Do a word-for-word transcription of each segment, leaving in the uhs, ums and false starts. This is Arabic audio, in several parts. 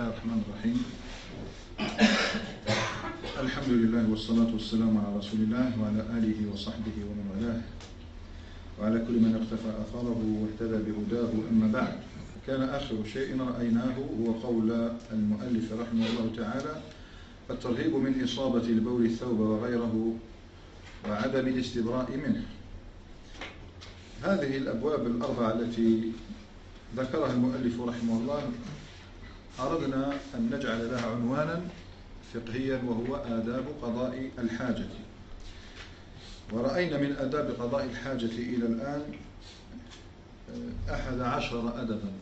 الله الرحمن الرحيم. الحمد لله والصلاة والسلام على رسول الله وعلى آله وصحبه ومن والاه وعلى كل من اقتفى أثره واهتدى بهداه. أما بعد، كان آخر شيء رأيناه هو قول المؤلف رحمه الله تعالى: الترهيب من إصابة البول الثوب وغيره وعدم الاستبراء منه. هذه الأبواب الأربعة التي ذكرها المؤلف رحمه الله أردنا أن نجعل لها عنوانا فقهيا، وهو آداب قضاء الحاجة. ورأينا من آداب قضاء الحاجة إلى الآن أحد عشر أدبا.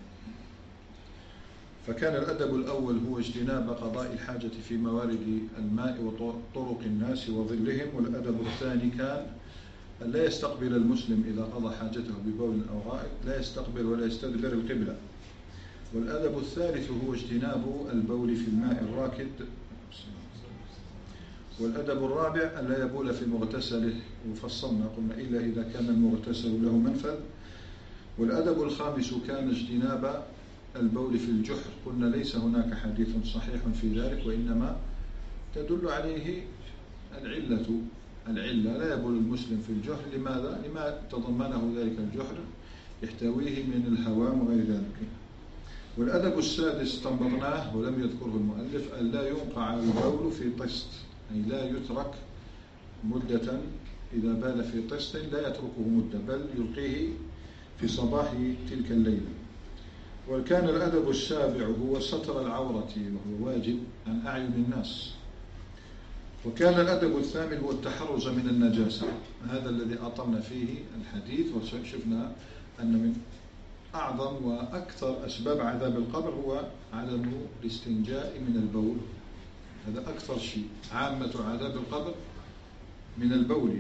فكان الأدب الأول هو اجتناب قضاء الحاجة في موارد الماء وطرق الناس وظلهم. والأدب الثاني كان أن لا يستقبل المسلم إذا قضى حاجته ببول أو غائط، لا يستقبل ولا يستدبر القبلة. والأدب الثالث هو اجتناب البول في الماء الراكد. والأدب الرابع أن لا يبول في مغتسله، وفصلنا قلنا إلا إذا كان المغتسل له منفذ. والأدب الخامس كان اجتناب البول في الجحر. قلنا ليس هناك حديث صحيح في ذلك، وإنما تدل عليه العلة العلة لا يبول المسلم في الجحر. لماذا؟ لما تضمنه ذلك الجحر، يحتويه من الهوام وغير ذلك. والأدب السادس استنبطناه ولم يذكره المؤلف: أن لا يوقع البول في طست، أي لا يترك مدة. إذا بال في طست لا يتركه مدة، بل يلقيه في صباح تلك الليلة. وكان الأدب السابع هو ستر العورة، وهو واجب عن أعين الناس. وكان الأدب الثامن هو التحرز من النجاسة، هذا الذي أطلنا فيه الحديث. وشفنا أن من أعظم وأكثر أسباب عذاب القبر هو عدم الاستنجاء من البول. هذا أكثر شيء، عامة عذاب القبر من البول.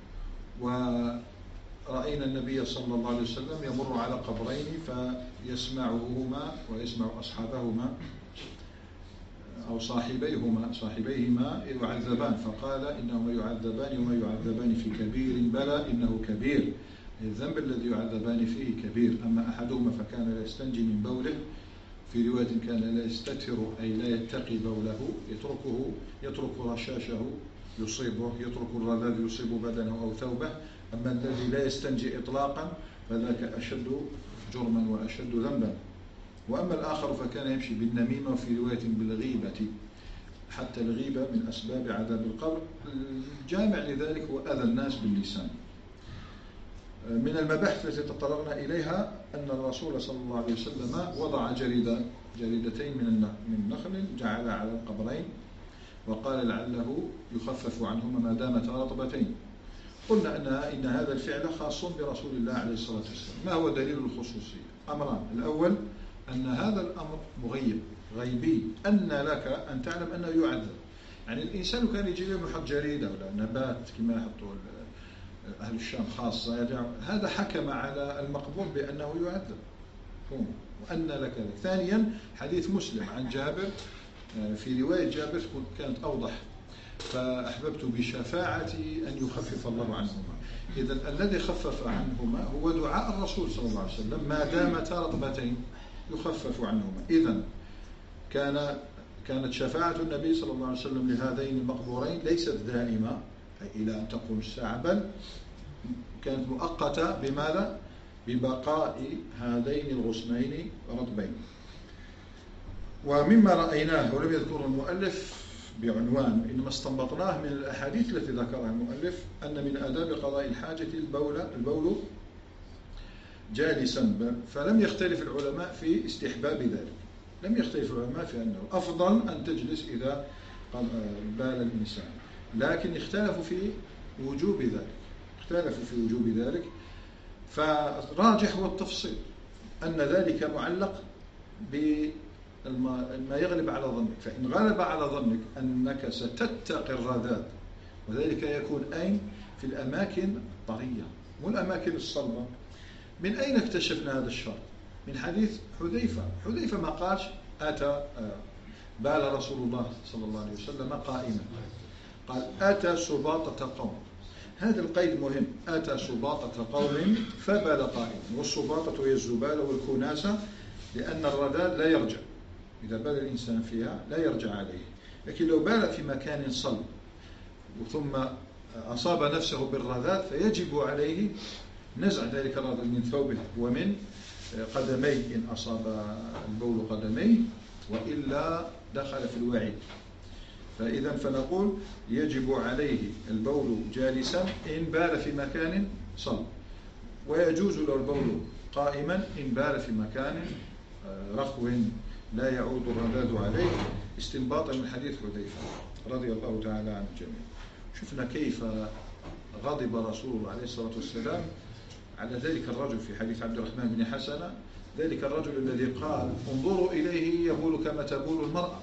ورأينا النبي صلى الله عليه وسلم يمر على قبرين فيسمعهما ويسمع أصحابهما أو صاحبيهما صاحبيهما يعذبان، فقال: إنهما يعذبان وما يعذبان في كبير، بلى إنه كبير. الذنب الذي يعذبان فيه كبير. أما أحدهما فكان لا يستنجي من بوله، في رواية كان لا يستتر أي لا يتقي بوله، يتركه يترك رشاشه يصيبه، يترك الرذاذ يصيب بدنه أو ثوبه. أما الذي لا يستنجي إطلاقا فذاك أشد جرما وأشد ذنبا. وأما الآخر فكان يمشي بالنميمة، وفي رواية بالغيبة، حتى الغيبة من أسباب عذاب القبر. الجامع لذلك هو أذى الناس باللسان. من المباحث التي تطرقنا إليها أن الرسول صلى الله عليه وسلم وضع جريدة جريدتين من نخل جعل على القبرين، وقال لعله يخفف عنهما ما دامتا رطبتين. قلنا أن إن هذا الفعل خاص برسول الله عليه الصلاة والسلام. ما هو دليل الخصوصية؟ أمران: الأول أن هذا الأمر مغيب غيبي، أن لك أن تعلم أنه يعذب. يعني الإنسان كان يجي له يحط جريدة ولا نبات كما يحطوا أهل الشام خاصة، هذا حكم على المقبول بأنه يعذب، وأن لك ذلك. ثانيا حديث مسلم عن جابر، في رواية جابر كانت أوضح: فأحببت بشفاعتي أن يخفف الله عنهما. إذن الذي خفف عنهما هو دعاء الرسول صلى الله عليه وسلم، ما دامتا رطبتين يخفف عنهما. إذن كان كانت شفاعة النبي صلى الله عليه وسلم لهذين المقبورين ليست دائمة إلى أن تقوم الساعة، بل كانت مؤقتة. بماذا؟ ببقاء هذين الغصنين رطبين. ومما رأيناه ولم يذكره المؤلف بعنوان، إنما استنبطناه من الأحاديث التي ذكرها المؤلف، أن من آداب قضاء الحاجة البول البول جالسا. فلم يختلف العلماء في استحباب ذلك، لم يختلف العلماء في أنه أفضل أن تجلس إذا بال الإنسان، لكن اختلفوا في وجوب ذلك اختلفوا في وجوب ذلك فراجح هو التفصيل، أن ذلك معلق بما يغلب على ظنك. فإن غلب على ظنك أنك ستتقي الرذاذ، وذلك يكون أين؟ في الأماكن الطرية والأماكن الصلبة. من أين اكتشفنا هذا الشرط؟ من حديث حذيفة. حذيفة ما قالش أتى بال رسول الله صلى الله عليه وسلم قائما، قال أتى سباطة قوم. هذا القيد مهم: أتى سباطة قوم فبال قائما. والسباطة هي الزبالة والكناسة، لأن الرذاذ لا يرجع إذا بال الإنسان فيها لا يرجع عليه. لكن لو بال في مكان صلب ثم أصاب نفسه بالرذاذ فيجب عليه نزع ذلك الرذاذ من ثوبه ومن قدميه إن أصاب البول قدميه، وإلا دخل في الوعيد. فإذا فنقول يجب عليه البول جالسا إن بال في مكان صلب، ويجوز له البول قائما إن بال في مكان رخو لا يعود الرذاذ عليه، استنباطا من حديث حذيفة رضي الله تعالى عن الجميع. شفنا كيف غضب رسول الله عليه الصلاة والسلام على ذلك الرجل في حديث عبد الرحمن بن حسنة، ذلك الرجل الذي قال انظروا إليه يبول كما تبول المرأة،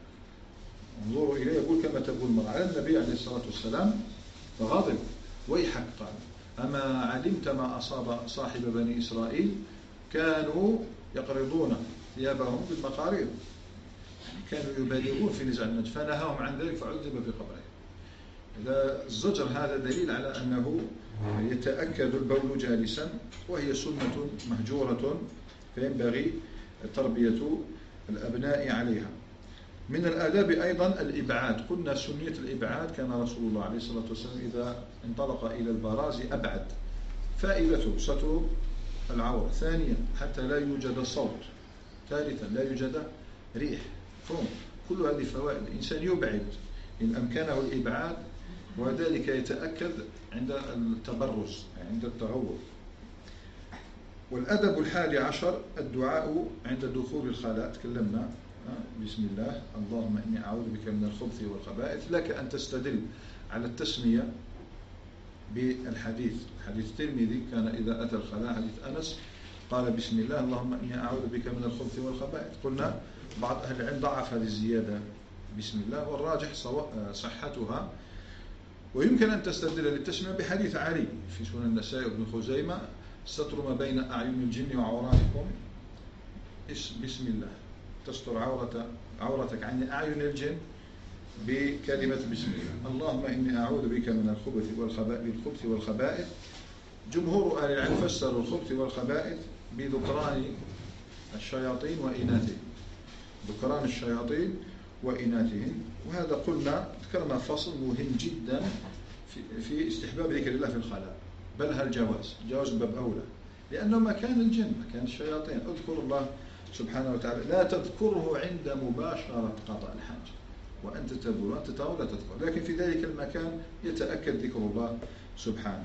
انظروا إليه يبول كما تبول المرأة على النبي عليه الصلاة والسلام، فغضب. ويحك قال أما علمت ما أصاب صاحب بني إسرائيل، كانوا يقرضون ثيابهم بالمقاريض، كانوا يبالغون في نزع النجس فنهاهم عن ذلك فعذب بقبره. إذا الزجر هذا دليل على أنه يتأكد البول جالسا، وهي سنة مهجورة فينبغي تربية الأبناء عليها. من الآداب أيضا الإبعاد. قلنا سنية الإبعاد، كان رسول الله عليه الصلاة والسلام إذا انطلق إلى البراز أبعد. فائدته ستر العورة. ثانيا حتى لا يوجد صوت. ثالثا لا يوجد ريح فم. كل هذه فوائد. الإنسان يبعد إن أمكنه الإبعاد، وذلك يتأكد عند التبرز عند التغوط. والأدب الحادي عشر الدعاء عند دخول الخلاء. تكلمنا بسم الله اللهم إني أعوذ بك من الخبث والخبائث. لك أن تستدل على التسمية بالحديث، حديث الترمذي كان إذا أتى الخلاء حديث أنس قال بسم الله اللهم إني أعوذ بك من الخبث والخبائث. قلنا بعض أهل العلم ضعف هذه الزيادة بسم الله، والراجح صحتها. ويمكن أن تستدل للتسمية بحديث علي في سنن النسائي وابن خزيمة ستر ما بين أعين الجن وعوراتكم بسم الله، تستر عورة عورتك عن أعين الجن بكلمة بسم الله. اللهم إني أعوذ بك من الخبث والخبائث والخبائث. جمهور أهل العلم فسروا الخبث والخبائث بذكران الشياطين وإناثهم، ذكران الشياطين وإناثهم. وهذا قلنا ذكرنا فصل مهم جدا في, في استحباب ذكر الله في الخلاء، بل هل جواز جواز باب أولى، لأنه مكان الجن مكان الشياطين. اذكر الله سبحانه وتعالى، لا تذكره عند مباشرة قضاء الحاجة وأنت تبول وأنت تقول لا تذكر، لكن في ذلك المكان يتأكد ذكر الله سبحانه.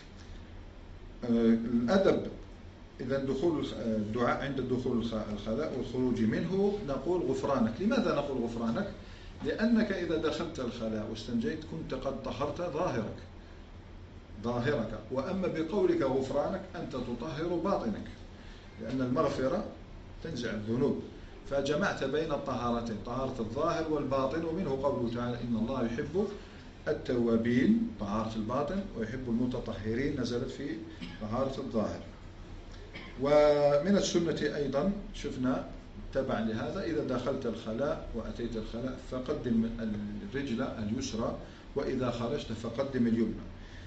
الأدب إذا دخول الدعاء عند دخول الخلاء والخروج منه نقول غفرانك. لماذا نقول غفرانك؟ لأنك إذا دخلت الخلاء واستنجيت كنت قد طهرت ظاهرك ظاهرك وأما بقولك غفرانك أنت تطهر باطنك، لأن المغفرة تنزع الذنوب، فجمعت بين الطهارتين، طهارة الظاهر والباطن. ومنه قوله تعالى إن الله يحب التوابين طهارة الباطن ويحب المتطهرين نزلت في طهارة الظاهر. ومن السنة أيضا شفنا تبع لهذا إذا دخلت الخلاء وأتيت الخلاء فقدم الرجل اليسرى، وإذا خرجت فقدم اليمنى.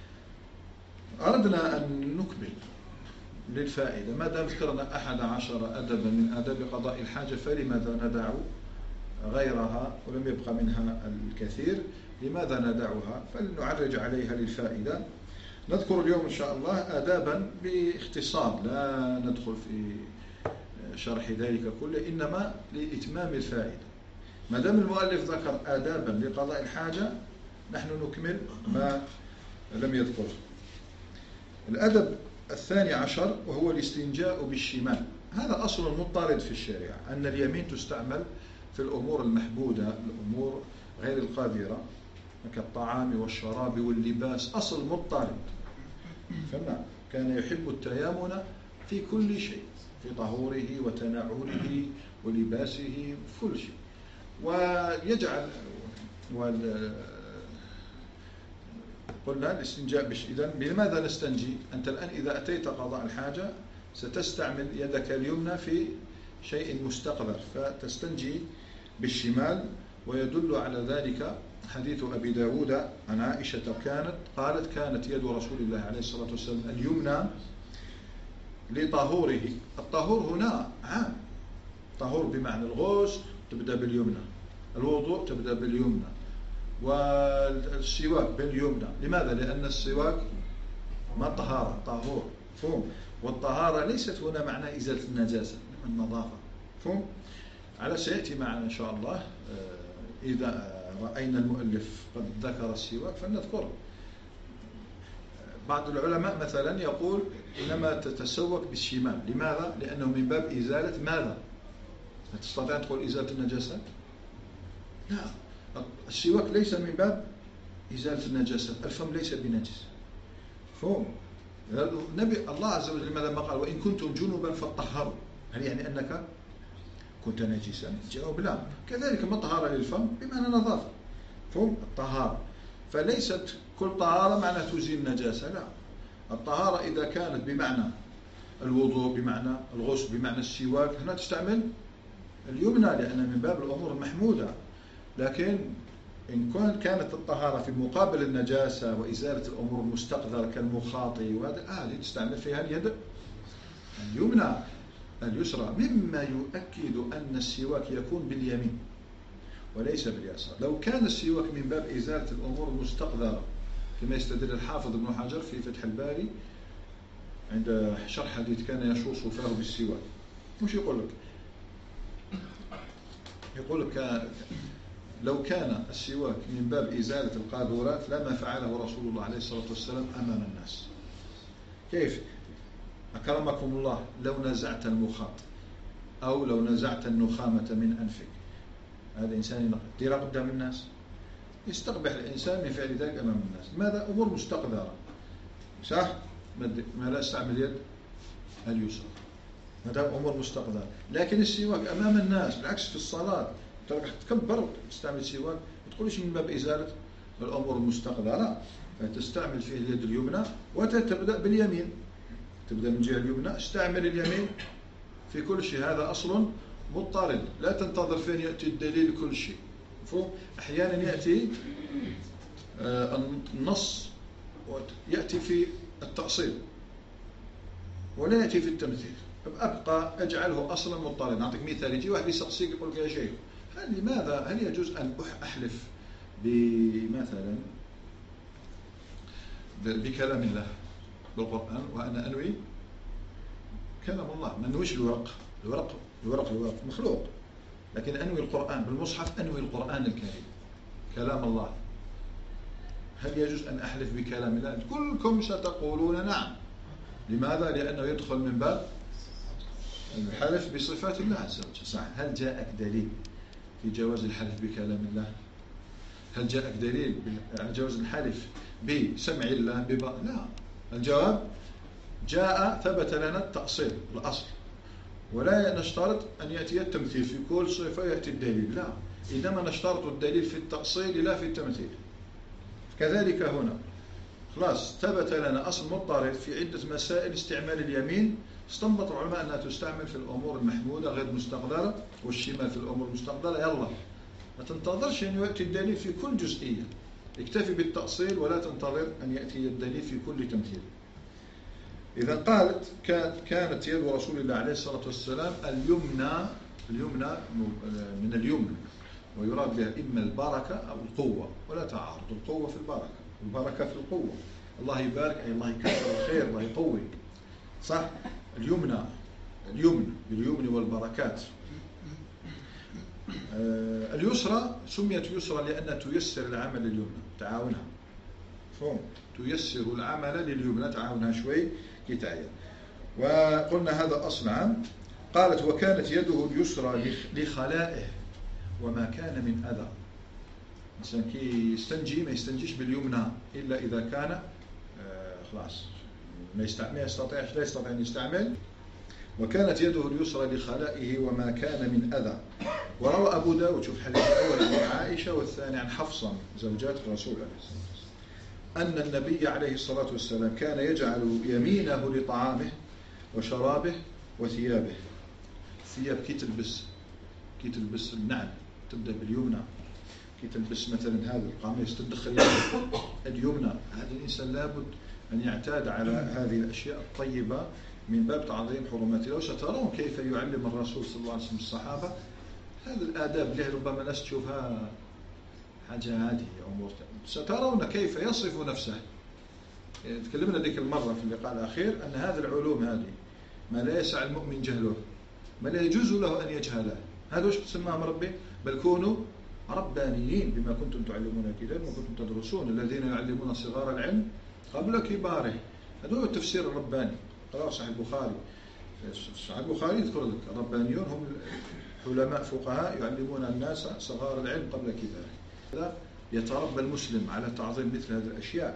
أردنا أن نكمل للفائدة، ما دام ذكرنا أحد عشر أدبا من آداب قضاء الحاجة فلماذا ندع غيرها ولم يبقى منها الكثير؟ لماذا ندعها؟ فلنعرج عليها للفائدة. نذكر اليوم إن شاء الله آدابا باختصار، لا ندخل في شرح ذلك كله، إنما لإتمام الفائدة. ما دام المؤلف ذكر آدابا لقضاء الحاجة نحن نكمل ما لم يذكر. الأدب الثاني عشر وهو الاستنجاء بالشمال. هذا أصل مضطرد في الشريعة، أن اليمين تستعمل في الأمور المحبودة، الأمور غير القادرة كالطعام والشراب واللباس، أصل مضطرد. فنعم كان يحب التيامن في كل شيء، في طهوره وتنعله ولباسه في كل شيء. ويجعل وال قلنا الاستنجاء بش إذن بماذا نستنجي؟ أنت الآن إذا أتيت قضاء الحاجة ستستعمل يدك اليمنى في شيء مستقذر، فتستنجي بالشمال. ويدل على ذلك حديث أبي داود عن عائشة كانت قالت كانت يد رسول الله عليه الصلاة والسلام اليمنى لطهوره. الطهور هنا عام، طهور بمعنى الغسل تبدأ باليمنى، الوضوء تبدأ باليمنى، والسواك باليمنى. لماذا؟ لأن السواك ما طهارة، طهور، فهم. والطهارة ليست هنا معنى إزالة النجاسة، النظافة، فهم. على سيأتي معنا إن شاء الله إذا رأينا المؤلف قد ذكر السواك فلنذكره. بعض العلماء مثلا يقول إنما تتسوك بالشمال. لماذا؟ لأنه من باب إزالة ماذا؟ تستطيع أن تقول إزالة النجاسة؟ لا، السواك ليس من باب إزالة النجاسة، الفم ليس بنجس، فهم. النبي الله عز وجل لماذا ما قال وإن كنتم جنبا فطهروا؟ هل يعني أنك كنت نجسا؟ جواب لا. كذلك ما طهارة للفم بمعنى نظافة، فهم. الطهارة فليست كل طهارة معنى تزيل النجاسة، لا. الطهارة إذا كانت بمعنى الوضوء، بمعنى الغسل، بمعنى السواك، هنا تستعمل اليمنى لأن من باب الأمور المحمودة. لكن إن كانت الطهارة في مقابل النجاسة وإزالة الأمور المستقذرة كالمخاطي وهذا آه تستعمل فيها اليد اليمنى اليسرى، مما يؤكد أن السواك يكون باليمين وليس باليسار. لو كان السواك من باب إزالة الأمور المستقذرة كما يستدل الحافظ ابن حجر في فتح الباري عند شرح حديث كان يشوص فاه بالسواك، مش يقول لك؟ يقول لك لو كان السواك من باب إزالة القاذورات لما فعله رسول الله عليه الصلاة والسلام أمام الناس. كيف؟ أكرمكم الله، لو نزعت المخاط أو لو نزعت النخامة من أنفك، هذا إنسان يدير قدام الناس، يستقبح الإنسان من فعل ذلك أمام الناس. ماذا؟ أمور مستقذرة، صح؟ ما لا استعمل يد اليسرى، هذا أمور مستقذرة. لكن السواك أمام الناس بالعكس في الصلاة تروح تكبر تستعمل سواك، ما تقولش من باب إزالة الأمور المستقذرة، فتستعمل فيه اليد اليمنى وتبدأ باليمين، تبدأ من جهة اليمنى، استعمل اليمين في كل شيء. هذا أصل مضطرد، لا تنتظر فين يأتي الدليل كل شيء. أحيانا يأتي النص يأتي في التأصيل ولا يأتي في التمثيل، أبقى أجعله أصلا مضطرد. نعطيك مثال، يجي واحد يسقسيك يقول لك يا شيخ هل لماذا هل يجوز أن أحلف بمثلا بكلام الله بالقرآن وأنا أنوي كلام الله؟ ما نويش الورق، الورق الورق الورق مخلوق، لكن أنوي القرآن بالمصحف، أنوي القرآن الكريم كلام الله. هل يجوز أن أحلف بكلام الله؟ كلكم ستقولون نعم. لماذا؟ لأنه يدخل من باب الحلف بصفات الله عز وجل، صح. هل جاءك دليل في جواز الحلف بكلام الله؟ هل جاءك دليل على جواز الحلف بسمع الله ببا؟ لا. الجواب جاء ثبت لنا التأصيل الأصل، ولا نشترط أن يأتي التمثيل في كل صفة يأتي الدليل، لا، إنما نشترط الدليل في التأصيل لا في التمثيل. كذلك هنا خلاص ثبت لنا أصل مضطرد في عدة مسائل استعمال اليمين، استنبط العلماء أنها تستعمل في الأمور المحمودة غير مستقدرة، والشمال في الأمور المستقدرة. يلا ما تنتظرش أن يأتي الدليل في كل جزئية، اكتفي بالتأصيل ولا تنتظر أن يأتي الدليل في كل تمثيل. إذا قالت كانت يد رسول الله عليه الصلاة والسلام اليمنى، اليمنى من اليمن، ويراد بها إما البركة أو القوة، ولا تعارض، القوة في البركة، البركة في القوة. الله يبارك أي الله يكثر الخير، الله يقوي، صح. اليمنى اليمن باليمن والبركات. آه اليسرى سميت يسرى لأنها تيسر العمل لليمنى، تعاونها، فهم، تيسر العمل لليمنى، تعاونها شوي كتاية. وقلنا هذا أصل عام. قالت وكانت يده اليسرى لخلائه وما كان من أذى. مثلا كي يستنجي ما يستنجيش باليمنى إلا إذا كان آه خلاص ما يستطيعش، لا يستطيع أن يستعمل. وكانت يده اليسرى لخلائه وما كان من أذى. وروى أبو داود، شوف الحديث الأول عن عائشة والثاني عن حفصة زوجات الرسول عليه الصلاة والسلام، أن النبي عليه الصلاة والسلام كان يجعل يمينه لطعامه وشرابه وثيابه. ثياب كي تلبس، كي تلبس النعل تبدأ باليمنى، كي تلبس مثلا هذا القميص تدخل اليمنى. هذا الإنسان لابد أن يعتاد على هذه الأشياء الطيبة من باب تعظيم حرمات الله. وسترون كيف يعلم الرسول صلى الله عليه وسلم الصحابة هذه الآداب اللي ربما الناس تشوفها حاجة عادية أمور. سترون كيف يصف نفسه. تكلمنا ذيك المرة في اللقاء الأخير أن هذه العلوم هذه ما لا يسع المؤمن جهله، ما لا يجوز له أن يجهله. هذا وش تسمىهم ربي؟ بل كونوا ربانيين بما كنتم تعلمون الكتاب وما كنتم تدرسون الذين يعلمون صغار العلم قبل كباره. هذا هو التفسير الرباني. قرأوا صحيح البخاري، صحيح البخاري يذكر لك الربانيون هم علماء فقهاء يعلمون الناس صغار العلم قبل كباره. هذا يتربى المسلم على تعظيم مثل هذه الأشياء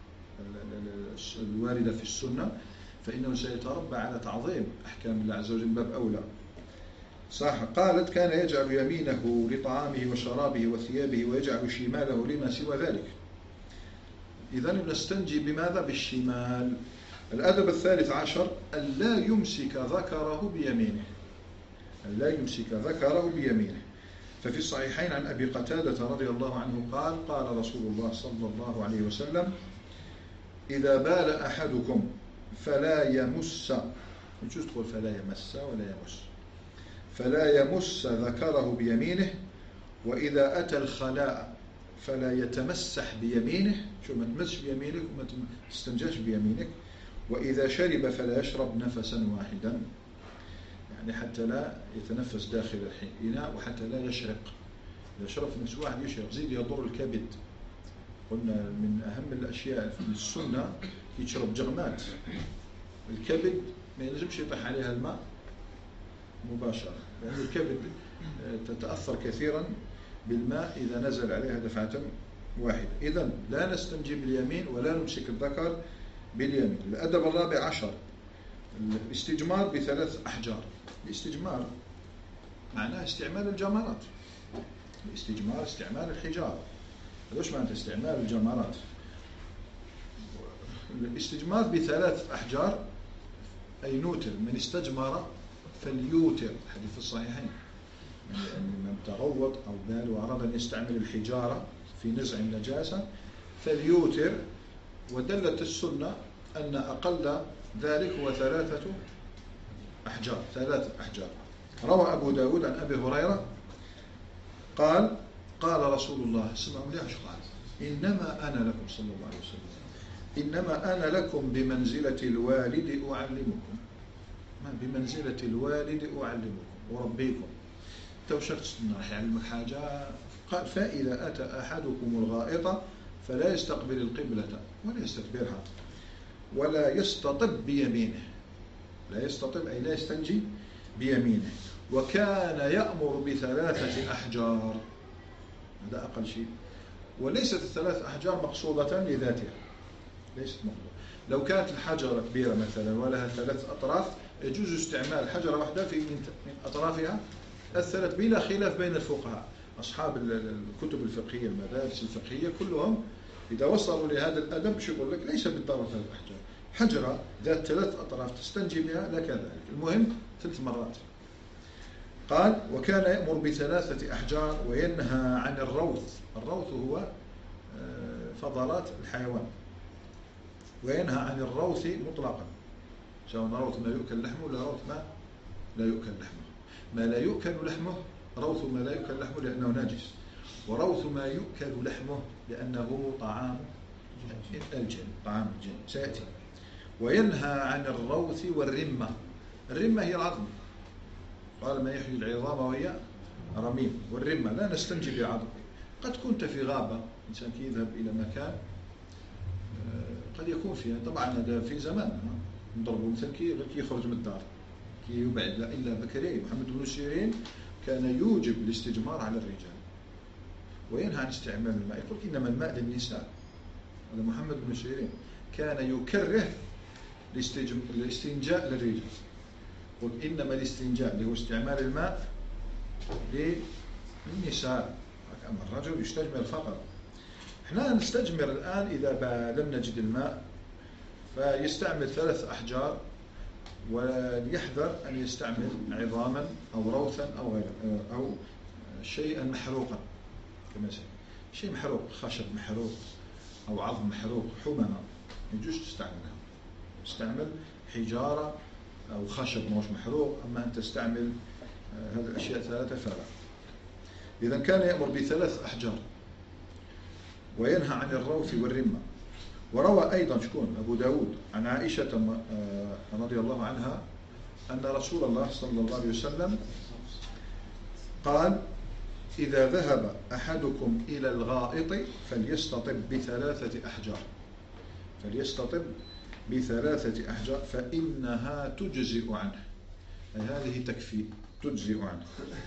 الواردة في السنة، فإنه سيتربى على تعظيم أحكام الله عز وجل باب أولى. صح. قالت كان يجعل يمينه لطعامه وشرابه وثيابه ويجعل شماله لما سوى ذلك. إذن نستنجي بماذا؟ بالشمال. الأدب الثالث عشر ألا يمسك ذكره بيمينه، ألا يمسك ذكره بيمينه. ففي الصحيحين عن أبي قتادة رضي الله عنه قال قال رسول الله صلى الله عليه وسلم إذا بال أحدكم فلا يمس، نجوز تقول فلا يمس ولا يمس، فلا يمس ذكره بيمينه، وإذا أتى الخلاء فلا يتمسح بيمينه، شو ما تمسش بيمينك وما تستنجاش بيمينك، وإذا شرب فلا يشرب نفسا واحدا، يعني حتى لا يتنفس داخل الإناء وحتى لا يشرق. إذا يشرب في نفس واحد يشرق زيد يضر الكبد. قلنا من أهم الأشياء في السنة يشرب جغمات. الكبد ما يلزمش يطيح عليها الماء مباشرة، لأن الكبد تتأثر كثيرا بالماء إذا نزل عليها دفعة واحدة. إذن لا نستنجي باليمين ولا نمسك الذكر باليمين. الأدب الرابع عشر الاستجمار بثلاث أحجار. الاستجمار معناه استعمال الجمرات. الاستجمار استعمال الحجارة. ليش معنى استعمال الجمرات؟ الاستجمار بثلاث أحجار أي نوتر. من استجمر فليوتر، حديث في الصحيحين. يعني من تغوط أو بال وأراد أن يستعمل الحجارة في نزع النجاسة فليوتر. ودلت السنة أن أقل ذلك هو ثلاثة أحجار، ثلاثة أحجار. روى أبو داود عن أبي هريرة قال قال رسول الله اسمعوا ليش قال إنما أنا لكم صلى الله عليه وسلم إنما أنا لكم بمنزلة الوالد أعلمكم، ما بمنزلة الوالد أعلمكم وربيكم. تو شخص راح يعلمك حاجة. قال فإذا أتى أحدكم الغائط فلا يستقبل القبلة ولا يستدبرها ولا يستطب بيمينه. لا يستطب أي لا يستنجي بيمينه. وكان يأمر بثلاثة أحجار، هذا أقل شيء. وليست الثلاث أحجار مقصودة لذاتها، ليست مقصودة. لو كانت الحجرة كبيرة مثلا ولها ثلاث أطراف يجوز استعمال حجرة واحدة في من أطرافها الثلاث بلا خلاف بين الفقهاء. أصحاب الكتب الفقهية المدارس الفقهية كلهم إذا وصلوا لهذا الأدب شو يقول لك ليس بالضرورة ثلاث أحجار، حجرة ذات ثلاث أطراف تستنجي بها لا كذلك، المهم ثلاث مرات. قال وكان يأمر بثلاثة أحجار وينهى عن الروث. الروث هو فضلات الحيوان، وينهى عن الروث مطلقا، سواء روث ما يؤكل لحمه ولا روث ما لا يؤكل لحمه. ما لا يؤكل لحمه روث ما لا يؤكل لحمه لأنه ناجس، وروث ما يؤكل لحمه لأنه طعام الجن، طعام الجن سيأتي. وينهى عن الروث والرمة. الرمة هي العظم، قال ما يحيي العظام وهي رميم. والرمة لا نستنجي بعظم. قد كنت في غابة، إنسان يذهب إلى مكان قد يكون فيها، طبعا هذا في زمان نضربوا مثل كي يخرج من الدار كي يبعد لا إلا بكري. محمد بن سيرين كان يوجب الاستجمار على الرجال وينهى عن استعمال الماء. يقول إنما الماء للنساء. هذا محمد بن سيرين كان يكره الاستنجاء للرجال. قل إنما الاستنجاء اللي هو استعمال الماء للنساء، أما الرجل يستجمر فقط. احنا نستجمر الآن إذا لم نجد الماء فيستعمل ثلاث أحجار، وليحذر أن يستعمل عظاما أو روثا أو غيره أو شيئا محروقا، كما شيء محروق، خشب محروق أو عظم محروق، حممة يجوز تستعملها. تستعمل حجارة أو خشب مش محروق. أما أن تستعمل هذه الأشياء ثلاثة فلا. إذا كان يأمر بثلاث أحجار وينهى عن الروث والرمة. وروى أيضا شكون أبو داود عن عائشة رضي الله عنها أن رسول الله صلى الله عليه وسلم قال: إذا ذهب أحدكم إلى الغائط فليستطب بثلاثة أحجار فليستطب بثلاثة أحجار فإنها تجزئ عنه، أي هذه تكفي تجزئ عنه.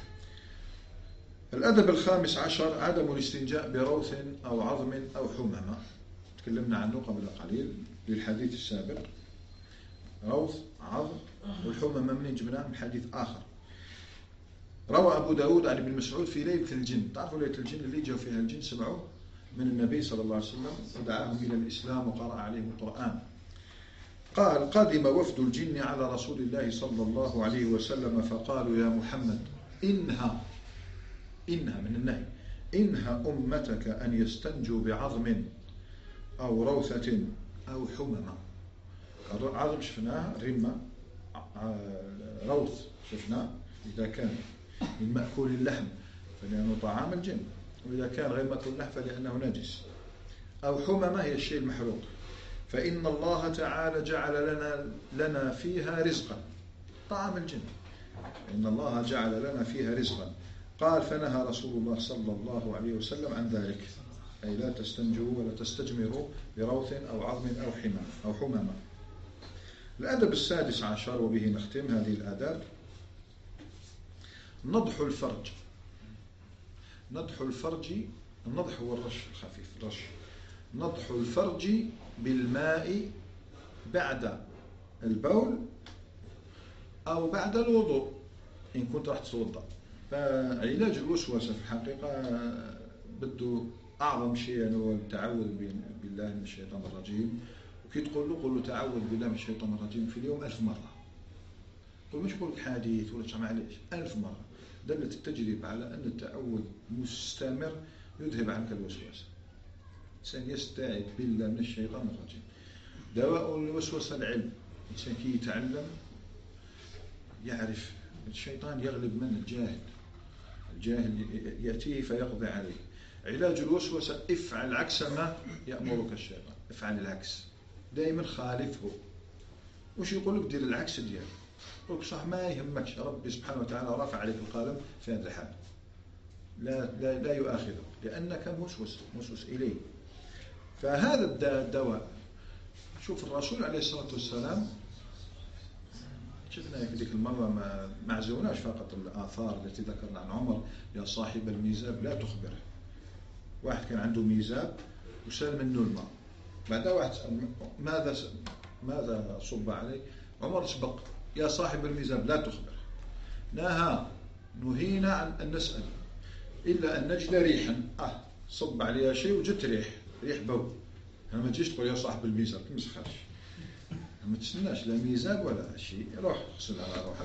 الأدب الخامس عشر عدم الاستنجاء بروث أو عظم أو حمامة، تكلمنا عنه قبل قليل للحديث السابق. روث، عظم، والحمامة منين جبناه؟ من حديث آخر. روى أبو داود عن ابن مسعود في ليلة الجن، تعرفوا ليلة الجن اللي جاء فيها الجن سمعوه من النبي صلى الله عليه وسلم ودعاهم إلى الإسلام وقرأ عليهم القرآن. قال: قدم وفد الجن على رسول الله صلى الله عليه وسلم فقالوا: يا محمد إنهى إنهى من النهي إنهى أمتك أن يستنجوا بعظم أو روثة أو حممة. عظم شفناه، رمة، روث شفناه إذا كان من مأكول اللحم فلأنه طعام الجن، وإذا كان غير مأكول اللحم فلأنه نجس. أو حممة هي الشيء المحروق. فإن الله تعالى جعل لنا لنا فيها رزقا، طعام الجن، إن الله جعل لنا فيها رزقا. قال: فنهى رسول الله صلى الله عليه وسلم عن ذلك، أي لا تستنجوا ولا تستجمروا بروث أو عظم أو حمام أو حمامة. الأدب السادس عشر وبه نختم هذه الآداب: نضح الفرج. نضح الفرج، النضح هو الرش الخفيف، الرش. نضح الفرج بالماء بعد البول أو بعد الوضوء إن كنت راح تتوضأ. فعلاج الوسوسة في الحقيقة بده أعظم شيء هو التعوذ بالله من الشيطان الرجيم. وكي تقول له قل له تعوذ بالله من الشيطان الرجيم في اليوم ألف مرة. قل مش قول لك حديث ولا تسمع عليش، ألف مرة. دلت التجربة على أن التعوذ مستمر يذهب عنك الوسوسة. الإنسان يستعيذ بالله من الشيطان الرجيم. دواء الوسوسة العلم. الإنسان كي يتعلم يعرف الشيطان يغلب من الجاهل. الجاهل يأتيه فيقضي عليه. علاج الوسوسة: افعل عكس ما يأمرك الشيطان، افعل العكس، دائما خالفه. وش يقول لك؟ دير العكس دياله. يقول لك صح ما يهمكش، ربي سبحانه وتعالى رافع عليك القلم في هذا الحال، لا لا لا يؤاخذك لأنك موسوس موسوس إليه. فهذا الدواء. شوف الرسول عليه الصلاة والسلام، شفنا في ذيك المرة ما معزوناش فقط الآثار التي ذكرنا عن عمر: يا صاحب الميزاب لا تخبره. واحد كان عنده ميزاب وسال منه الماء، بعدها واحد سأل ماذا ماذا صب عليه؟ عمر سبق: يا صاحب الميزاب لا تخبره. نهى نهينا عن أن نسأل إلا أن نجد ريحا، آه صب عليها شيء وجدت ريح ريح بول. أنا ما تجيش تقول يا صاحب الميزاب، ما تسخرش، ما تستناش لا ميزاب ولا شيء، روح اغسل على روحك.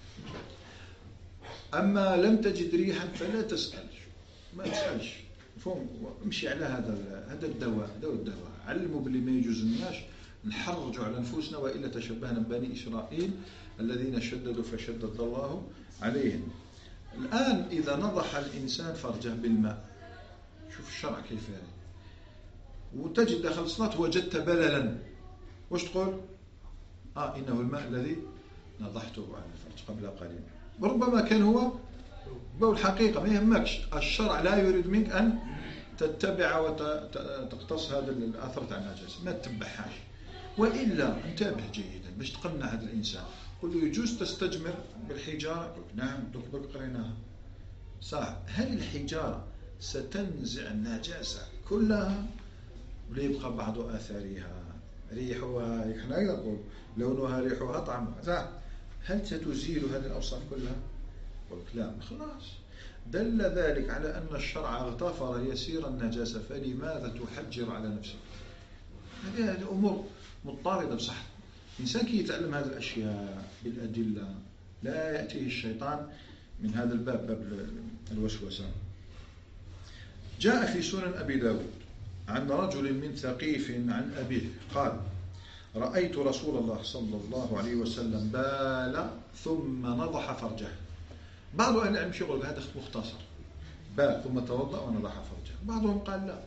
أما لم تجد ريحا فلا تسأل، ما تسألش، فهم امشي على هذا هذا الدواء، دواء الدواء. علموا باللي ما يجوز الناس نحرجوا على نفوسنا وإلا تشبهنا ببني إسرائيل الذين شددوا فشدد الله عليهم. الآن إذا نضح الإنسان فرجه بالماء، شوف الشرع كيف يعني، وتجد داخل الصلاة وجدت بللا، وش تقول؟ آه إنه الماء الذي نضحته عن الفرج قبل قليل. وربما كان هو بول حقيقة، ما يهمكش. الشرع لا يريد منك أن تتبع وتقتص هذا الأثر تاع النجاسة، ما تتبعهاش. وإلا انتبه جيدا باش تقنع هذا الإنسان. قل له يجوز تستجمر بالحجارة؟ نعم، دوك دوك قريناها صح. هل الحجارة ستنزع النجاسة كلها ولا يبقى بعض آثارها؟ ريحها، احنا نقول لونها، ريحها، طعمها، صح. هل ستزيل هذه الأوصاف كلها؟ قلت لا، خلاص. دل ذلك على أن الشرع اغتفر يسير النجاسة، فلماذا تحجر على نفسك؟ هذه أمور مضطردة بصح. الإنسان كي يتعلم هذه الأشياء بالأدلة لا يأتيه الشيطان من هذا الباب، باب الوسوسة. جاء في سنن أبي داود عن رجل من ثقيف عن أبيه قال: رأيت رسول الله صلى الله عليه وسلم بال ثم نضح فرجه. بعض أهل العلم يقول هذا مختصر، بال ثم توضأ ونضح فرجه. بعضهم قال لا،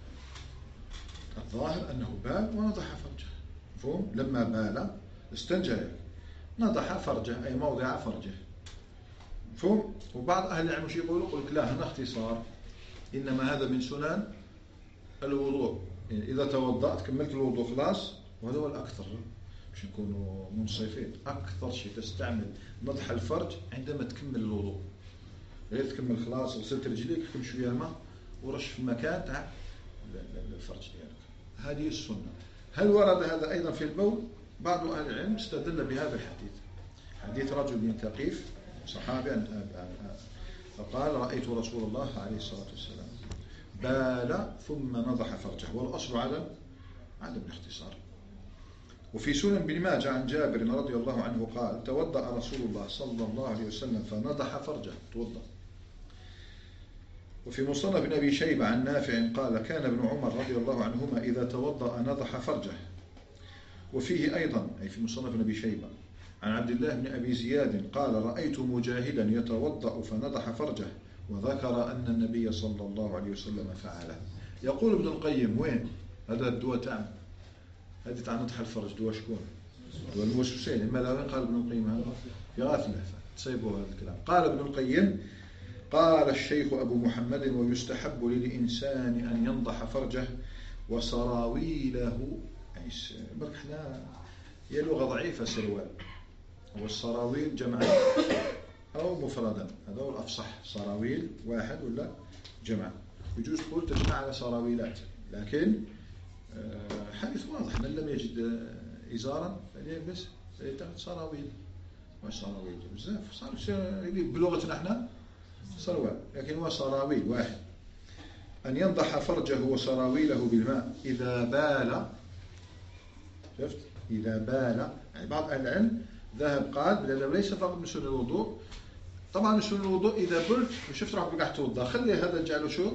الظاهر أنه بال ونضح فرجه، مفهوم؟ لما بال استنجى نضح فرجه أي موضع فرجه، مفهوم؟ وبعض أهل العلم يقولوا يقول لك لا، هنا اختصار، إنما هذا من سنن الوضوء، يعني إذا توضأت كملت الوضوء خلاص، وهذا هو الأكثر، مش نكونوا منصفين، أكثر شيء تستعمل نضح الفرج عندما تكمل الوضوء، غير تكمل خلاص غسلت رجليك كم شوية الماء ورش في المكان تاع الفرج ديالك، هذه السنة. هل ورد هذا أيضا في البول؟ بعض أهل العلم استدل بهذا الحديث، حديث رجل من ثقيف صحابي فقال رأيت رسول الله عليه الصلاة والسلام بال ثم نضح فرجه، والأصل عدم عدم الاختصار. وفي سنن بن ماجه عن جابر رضي الله عنه قال توضأ رسول الله صلى الله عليه وسلم فنضح فرجه، توضأ. وفي مصنف بن أبي شيبة عن نافع قال كان ابن عمر رضي الله عنهما إذا توضأ نضح فرجه. وفيه أيضا أي في مصنف بن أبي شيبة عن عبد الله بن أبي زياد قال رأيت مجاهدا يتوضأ فنضح فرجه، وذكر أن النبي صلى الله عليه وسلم فعله. يقول ابن القيم وين هذا الدواء تاع هذه تاع نضح الفرج، دواء شكون؟ دواء الموسوسين. إما لا وين قال ابن القيم هذا؟ يغافل تسيبوا هذا الكلام. قال ابن القيم قال الشيخ أبو محمد ويستحب للإنسان أن ينضح فرجه وسراويله، يعني برك احنا هي لغة ضعيفة سروال، والسراويل جمعا أو مفردا، هذا هو الأفصح، سراويل واحد ولا جمع، يجوز تقول تجمع على سراويلات، لكن حديث واضح من لم يجد إزارا فليلبس فليتخذ سراويل، واش سراويل بزاف صار بلغتنا احنا سروال، لكن هو سراويل واحد. أن ينضح فرجه وسراويله بالماء إذا بال، شفت؟ إذا بال، يعني بعض أهل العلم ذهب قال لأنه ليس فقط من سنن الوضوء، طبعا من سنن الوضوء إذا بلت وشفت روحك قاعد تتوضا خلي هذا اجعله شو؟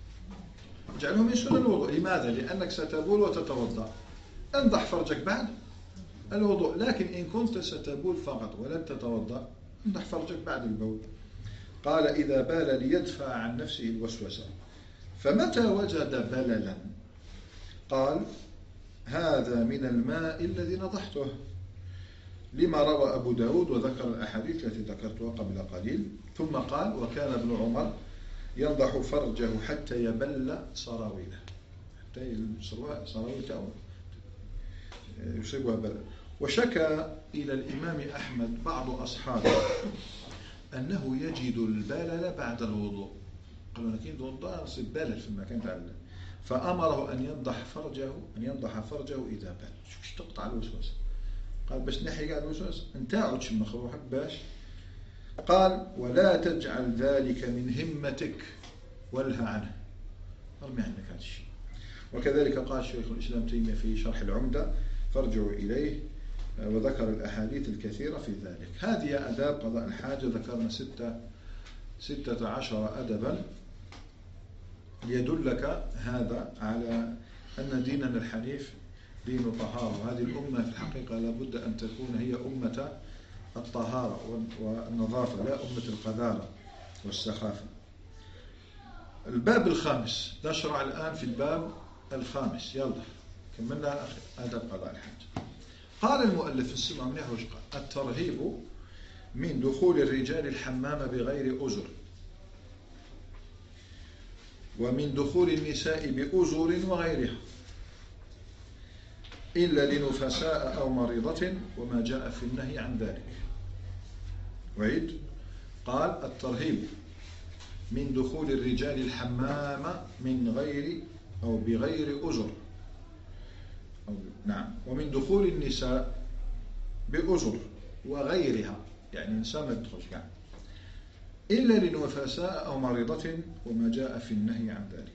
اجعله من سنن الوضوء. لماذا؟ لأنك ستبول وتتوضا، انضح فرجك بعد الوضوء، لكن إن كنت ستبول فقط ولن تتوضا انضح فرجك بعد البول. قال إذا بال ليدفع عن نفسه الوسوسة. فمتى وجد بللا قال هذا من الماء الذي نضحته، لما روى أبو داود وذكر الأحاديث التي ذكرتها قبل قليل. ثم قال وكان ابن عمر ينضح فرجه حتى يبل سراويله، حتى سراويله يصيبها بلل. وشكى إلى الإمام أحمد بعض أصحابه أنه يجد البلل بعد الوضوء، قالوا لكن توضأ يصيب بلل في المكان تاع، فأمره أن ينضح فرجه أن ينضح فرجه إذا بال. شوف تقطع الوسواس، قال باش نحي قاعد الوسواس انتاعو تشمخ روحك باش. قال ولا تجعل ذلك من همتك والها عنه، ارمي عنك هذا الشيء. وكذلك قال شيخ الإسلام تيمية في شرح العمدة فارجعوا إليه، وذكر الأحاديث الكثيرة في ذلك. هذه أداب قضاء الحاجة، ذكرنا ستة ستة عشر أدبا ليدلك هذا على أن ديننا الحنيف دين طهارة، وهذه الأمة في الحقيقة لابد أن تكون هي أمة الطهارة والنظافة، لا أمة القذارة والسخافة. الباب الخامس، نشرع الآن في الباب الخامس، يلا كملنا آداب قضاء الحاجة. قال المؤلف في السبع منيح وش قال؟ الترهيب من دخول الرجال الحمام بغير أزر، ومن دخول النساء بأزر وغيرها إلا لنفساء أو مريضة وما جاء في النهي عن ذلك. وعيد قال الترهيب من دخول الرجال الحمام من غير أو بغير أزر، أو نعم، ومن دخول النساء بأزر وغيرها، يعني إنسان ما يدخلش يعني إلا لنفساء أو مريضة وما جاء في النهي عن ذلك.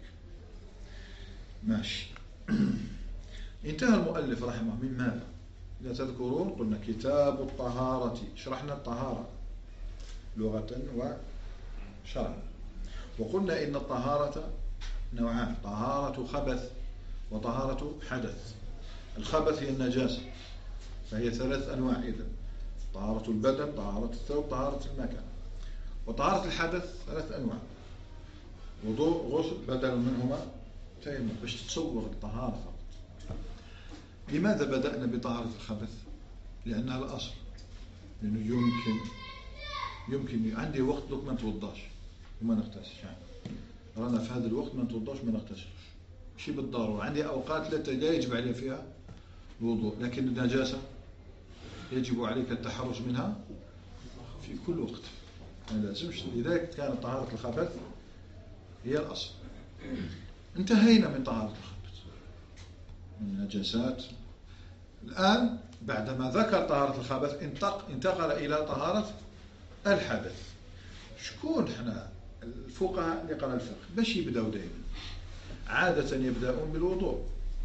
ماشي. انتهى المؤلف رحمه من ماذا؟ إذا تذكرون قلنا كتاب الطهارة، شرحنا الطهارة لغة وشرعا، وقلنا إن الطهارة نوعان، طهارة خبث وطهارة حدث. الخبث هي النجاسة، فهي ثلاث أنواع إذن: طهارة البدن، طهارة الثوب، طهارة المكان. وطهارة الحدث ثلاث أنواع: وضوء غسل بدل منهما تيمم، باش تتصور الطهارة فقط. لماذا بدأنا بطهارة الخبث؟ لأنها الأصل. لأنه يمكن يمكن عندي وقت لك ما نتوضاش وما نغتسلش، يعني رانا في هذا الوقت ما نتوضاش وما نغتسلش، ماشي بالضرورة. عندي أوقات لا يجب علي فيها الوضوء، لكن النجاسة يجب عليك التحرز منها في كل وقت، ما لازمش. لذلك كانت طهارة الخبث هي الأصل. انتهينا من طهارة الخبث من النجاسات. الآن بعدما ذكر طهارة الخبث انتقل إلى طهارة الحدث. شكون حنا الفقهاء اللي قرأ الفقه باش يبدأوا دائما؟ عادة يبدأون بالوضوء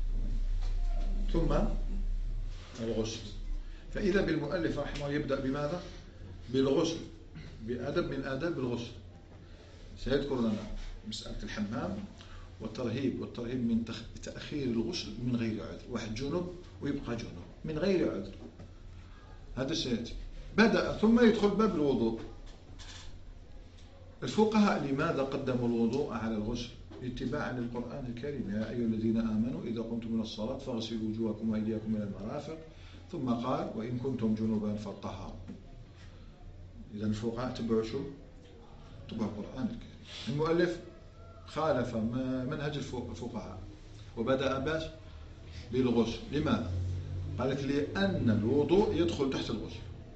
ثم الغسل. فإذا بالمؤلف رحمه يبدأ بماذا؟ بالغسل، بأدب من آداب الغسل. سيذكر لنا مسألة الحمام والترهيب، والترهيب من تأخير الغسل من غير عذر، واحد جنب ويبقى جنب من غير عذر، هذا سيأتي. بدأ ثم يدخل باب الوضوء. الفقهاء لماذا قدموا الوضوء على الغسل؟ اتباعا للقرآن الكريم: يا أيها الذين آمنوا إذا قمتم من الصلاة فاغسلوا وجوهكم وأيديكم إلى المرافق، ثم قال: وإن كنتم جنبا فاطهروا. إذا الفقهاء تبعوا شو؟ تبعوا القرآن الكريم. المؤلف خالف منهج الفقهاء وبدأ باش بالغسل. لماذا؟ قال لك: لأن الوضوء يدخل تحت الغسل،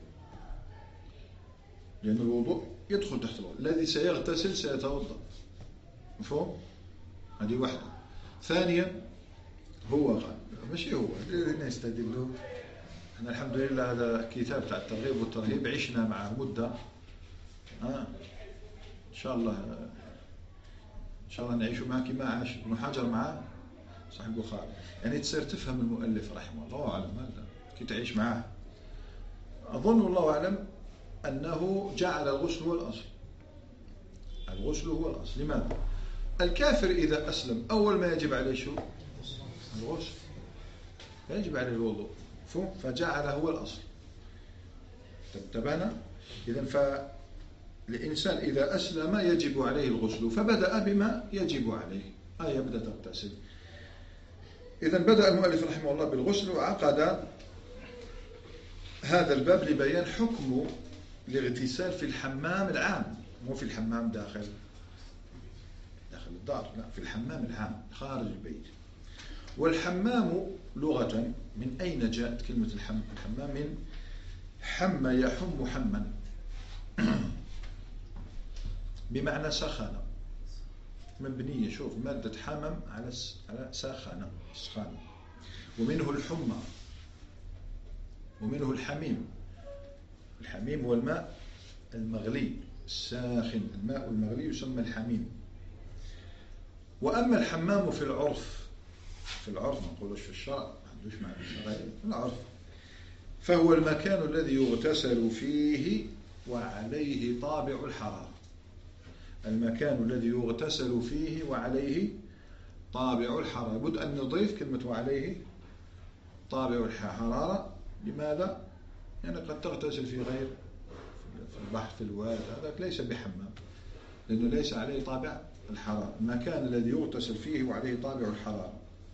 لأن الوضوء يدخل تحت الغسل. الذي سيغتسل سيتوضأ، مفهوم؟ هذه واحدة. ثانيا هو قال ماشي هو اللي يستدلوا، احنا الحمد لله هذا كتاب تاع الترغيب والترهيب عشنا معه مدة، آه. إن شاء الله إن شاء الله نعيش معه كما عاش ابن حجر معه صاحب البخاري، يعني تصير تفهم المؤلف رحمه الله أعلم. هذا كي تعيش معه أظن والله أعلم أنه جعل الغسل هو الأصل. الغسل هو الأصل. لماذا؟ الكافر إذا أسلم أول ما يجب عليه شو؟ الغسل، يجب عليه الوضوء، فجعله هو الأصل. تبعنا؟ إذن فالإنسان إذا أسلم يجب عليه الغسل، فبدأ بما يجب عليه، آه يبدأ تغتسل. إذن بدأ المؤلف رحمه الله بالغسل، وعقد هذا الباب لبيان حكم الاغتسال في الحمام العام، مو في الحمام داخل داخل الدار، لا، في الحمام العام خارج البيت. والحمام لغة من أين جاءت كلمة الحمام؟ الحمام من حم يحم حما بمعنى سخن، مبنية، شوف مادة حمم على على سخن سخان. ومنه الحمى ومنه الحميم. الحميم هو الماء المغلي الساخن، الماء المغلي يسمى الحميم. وأما الحمام في العرف، في العرف ما نقولوش في الشرع، ما عندوش معنى الشرعي، في العرف، فهو المكان الذي يغتسل فيه وعليه طابع الحرارة. المكان الذي يغتسل فيه وعليه طابع الحرارة. بد أن نضيف كلمة وعليه طابع الحرارة. لماذا؟ يعني قد تغتسل في غير، في البحر، في الواد، هذا ليس بحمام لأنه ليس عليه طابع الحرارة. المكان الذي يغتسل فيه وعليه طابع الحرارة.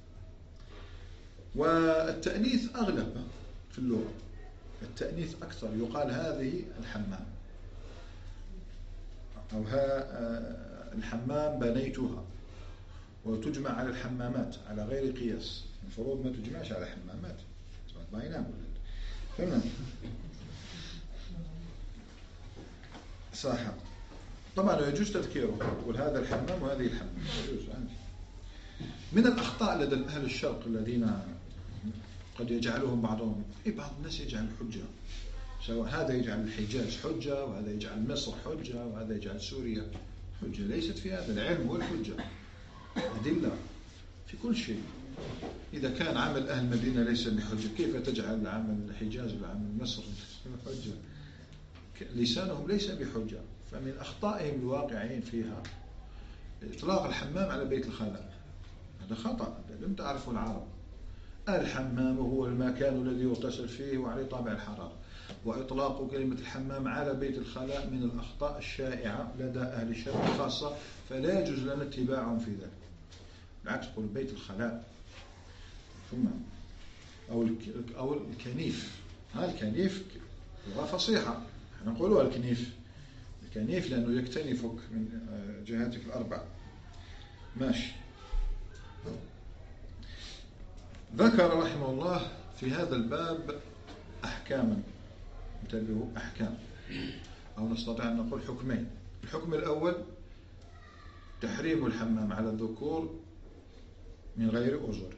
والتأنيث أغلب في اللغة، التأنيث أكثر، يقال هذه الحمام أو ها الحمام بنيتها، وتجمع على الحمامات على غير قياس. المفروض ما تجمعش على حمامات، ما ينام تمام صح. طبعا يجوز تذكيره، يقول هذا الحمام وهذه الحمام، يجوز. من الأخطاء لدى أهل الشرق الذين قد يجعلهم بعضهم، إيه بعض الناس يجعل الحجة، سواء هذا يجعل الحجاز حجة، وهذا يجعل مصر حجة، وهذا يجعل سوريا حجة. ليست في هذا. العلم هو الحجة، أدلة في كل شيء. إذا كان عمل أهل المدينة ليس بحجة، كيف تجعل عمل الحجاز وعمل مصر حجة؟ لسانهم ليس بحجة. فمن أخطائهم الواقعين فيها إطلاق الحمام على بيت الخلاء، هذا خطأ لم تعرفه العرب. الحمام هو المكان الذي يغتسل فيه وعليه طابع الحرارة. وإطلاق كلمة الحمام على بيت الخلاء من الأخطاء الشائعة لدى أهل الشرق خاصة، فلا يجوز لنا اتباعهم في ذلك. بالعكس تقول بيت الخلاء ثم أو أو الكنيف. هذا الكنيف لغة فصيحة، احنا نقولوا الكنيف الكنيف لأنه يكتنفك من جهاتك الأربع. ماشي. ذكر رحمه الله في هذا الباب أحكاما، انتبهوا، أحكام، أو نستطيع أن نقول حكمين. الحكم الأول تحريم الحمام على الذكور من غير أجر،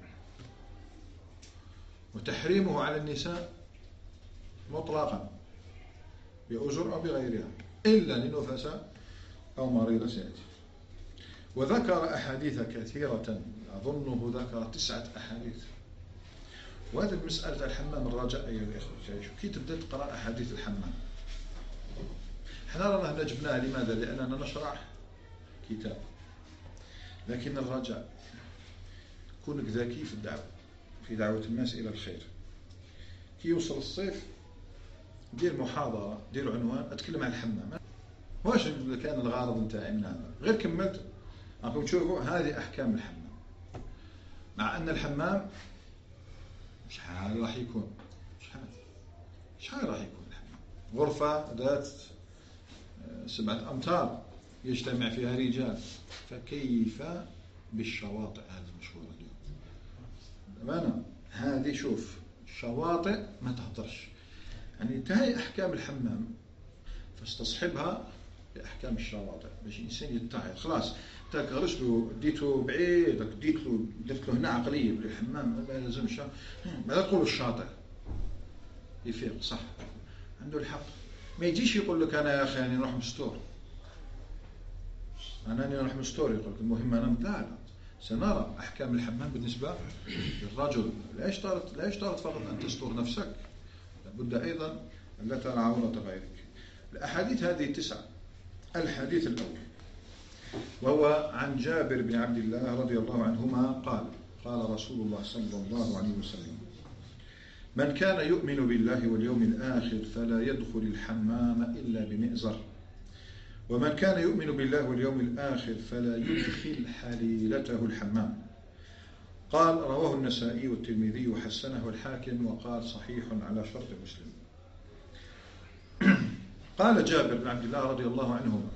وتحريمه على النساء مطلقا بأجر أو بغيرها إلا لنفساء أو مريضة سيأتي. وذكر أحاديث كثيرة، أظنه ذكر تسعة أحاديث. وهذه مسألة الحمام الرجاء أيها الإخوة، كي تبدأ تقرأ أحاديث الحمام. احنا رانا جبناها لماذا؟ لأننا نشرح كتاب، لكن الرجاء كونك ذكي في الدعوة، في دعوة الناس إلى الخير. كي يوصل الصيف دير محاضرة، دير عنوان أتكلم عن الحمام. واش كان الغرض نتاعي من هذا؟ غير كملت راكم تشوفوا هذه أحكام الحمام، مع أن الحمام شحال راح يكون، شحال شحال راح يكون الحمام؟ غرفة ذات سبعة أمتار يجتمع فيها رجال، فكيف بالشواطئ؟ هذا مشهور اليوم بأمانة. هذه شوف الشواطئ ما تهدرش، يعني انتهي أحكام الحمام فاستصحبها بأحكام الشواطئ باش الإنسان يتعظ. خلاص تاك غرسلو ديتو بعيد، ديتلو درت له هنا عقلية بالحمام ما لازمش، ما تقولوا الشاطئ يفيق صح، عنده الحق. ما يجيش يقول لك أنا يا أخي يعني نروح مستور، أنا أنا نروح مستور، يقول لك المهم أنا متاعنا. سنرى أحكام الحمام بالنسبة للرجل. لا يشترط لا يشترط فقط أن تستر نفسك، لابد أيضا أن لا ترى عورة غيرك. الأحاديث هذه تسعة. الحديث الأول وهو عن جابر بن عبد الله رضي الله عنهما قال قال رسول الله صلى الله عليه وسلم: من كان يؤمن بالله واليوم الآخر فلا يدخل الحمام إلا بمئزر، ومن كان يؤمن بالله واليوم الآخر فلا يدخل حليلته الحمام. قال رواه النسائي والترمذي وحسنه الحاكم وقال صحيح على شرط مسلم. قال جابر بن عبد الله رضي الله عنهما: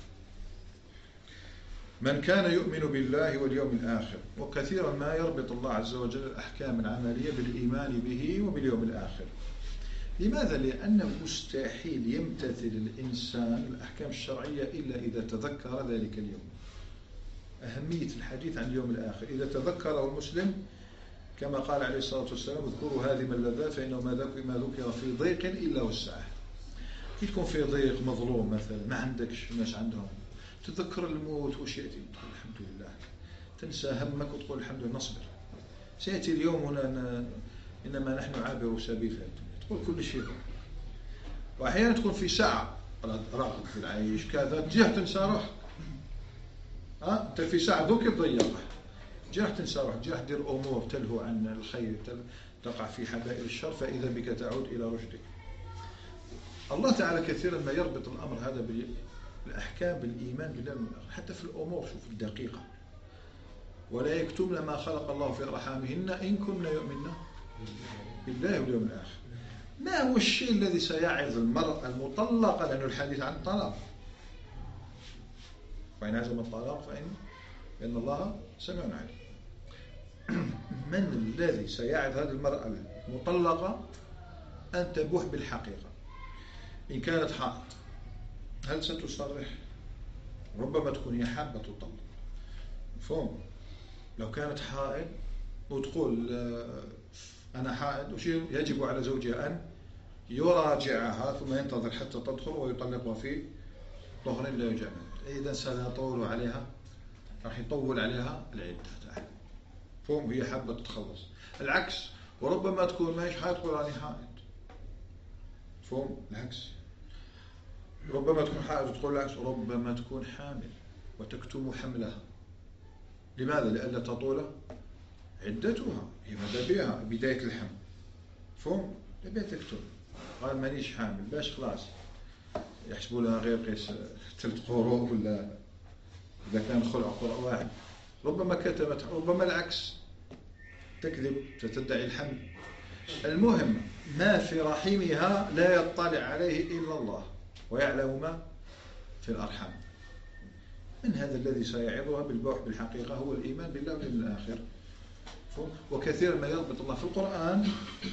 من كان يؤمن بالله واليوم الآخر. وكثيرا ما يربط الله عز وجل الأحكام العملية بالإيمان به وباليوم الآخر. لماذا؟ لأنه مستحيل يمتثل الإنسان الأحكام الشرعية إلا إذا تذكر ذلك اليوم. أهمية الحديث عن اليوم الآخر إذا تذكره المسلم، كما قال عليه الصلاة والسلام: اذكروا هذه من اللذات فإنه ما ذكر في ضيق إلا وسعه. كي تكون في ضيق مظلوم مثلا، ما عندكش ناس عندهم، تذكر الموت وش يأتي تقول الحمد لله، تنسى همك وتقول الحمد لله نصبر، سيأتي اليوم هنا إنما نحن عابر سبيل، تقول كل شيء. وأحيانا تكون في ساعة راغب في العيش كذا تجيه تنسى روحك. ها أنت في ساعة ذوك تضيقها، جاه تنسى روحك، جاه دير أمور تلهو عن الخير، تقع في حبائل الشر، فإذا بك تعود إلى رشدك. الله تعالى كثيرا ما يربط الأمر هذا بالأحكام بالإيمان بالله والآخرة، حتى في الأمور شوف الدقيقة: ولا يكتمن ما خلق الله في أرحامهن إن كنا يؤمنن بالله واليوم الآخر. ما هو الشيء الذي سيعظ المرأة المطلقة؟ لأن الحديث عن الطلاق، وإن عزم الطلاق فإن إن الله سميع عليم. من الذي سيعظ هذه المرأة المطلقة أن تبوح بالحقيقة؟ إن كانت حائض هل ستصرح؟ ربما تكون هي حابة تطلق، مفهوم؟ لو كانت حائض وتقول أنا حائض، وش يجب على زوجها؟ أن يراجعها ثم ينتظر حتى تدخل ويطلقها في طهر لا يجامع. إذا سيطول عليها، راح يطول عليها العدة تاعها، مفهوم؟ هي حابة تتخلص. العكس، وربما تكون ماهيش حائض تقول أنا حائض، مفهوم؟ العكس، ربما تكون حائض وتقول العكس، وربما تكون حامل وتكتم حملها. لماذا؟ لئلا تطول عدتها، هي ماذا بها بداية الحمل، مفهوم؟ تبي تكتم. قال مانيش حامل، باش خلاص يحسبوا لها غير قيس ثلاث قروء ولا إذا كان خلع قرء واحد. ربما كتبت، ربما العكس، تكذب تدعي الحمل. المهم ما في رحمها لا يطلع عليه إلا الله ويعلم ما في الأرحام. من هذا الذي سيعظها بالبوح بالحقيقة هو الإيمان بالله واليوم الآخر. وكثيرا ما يربط الله في القرآن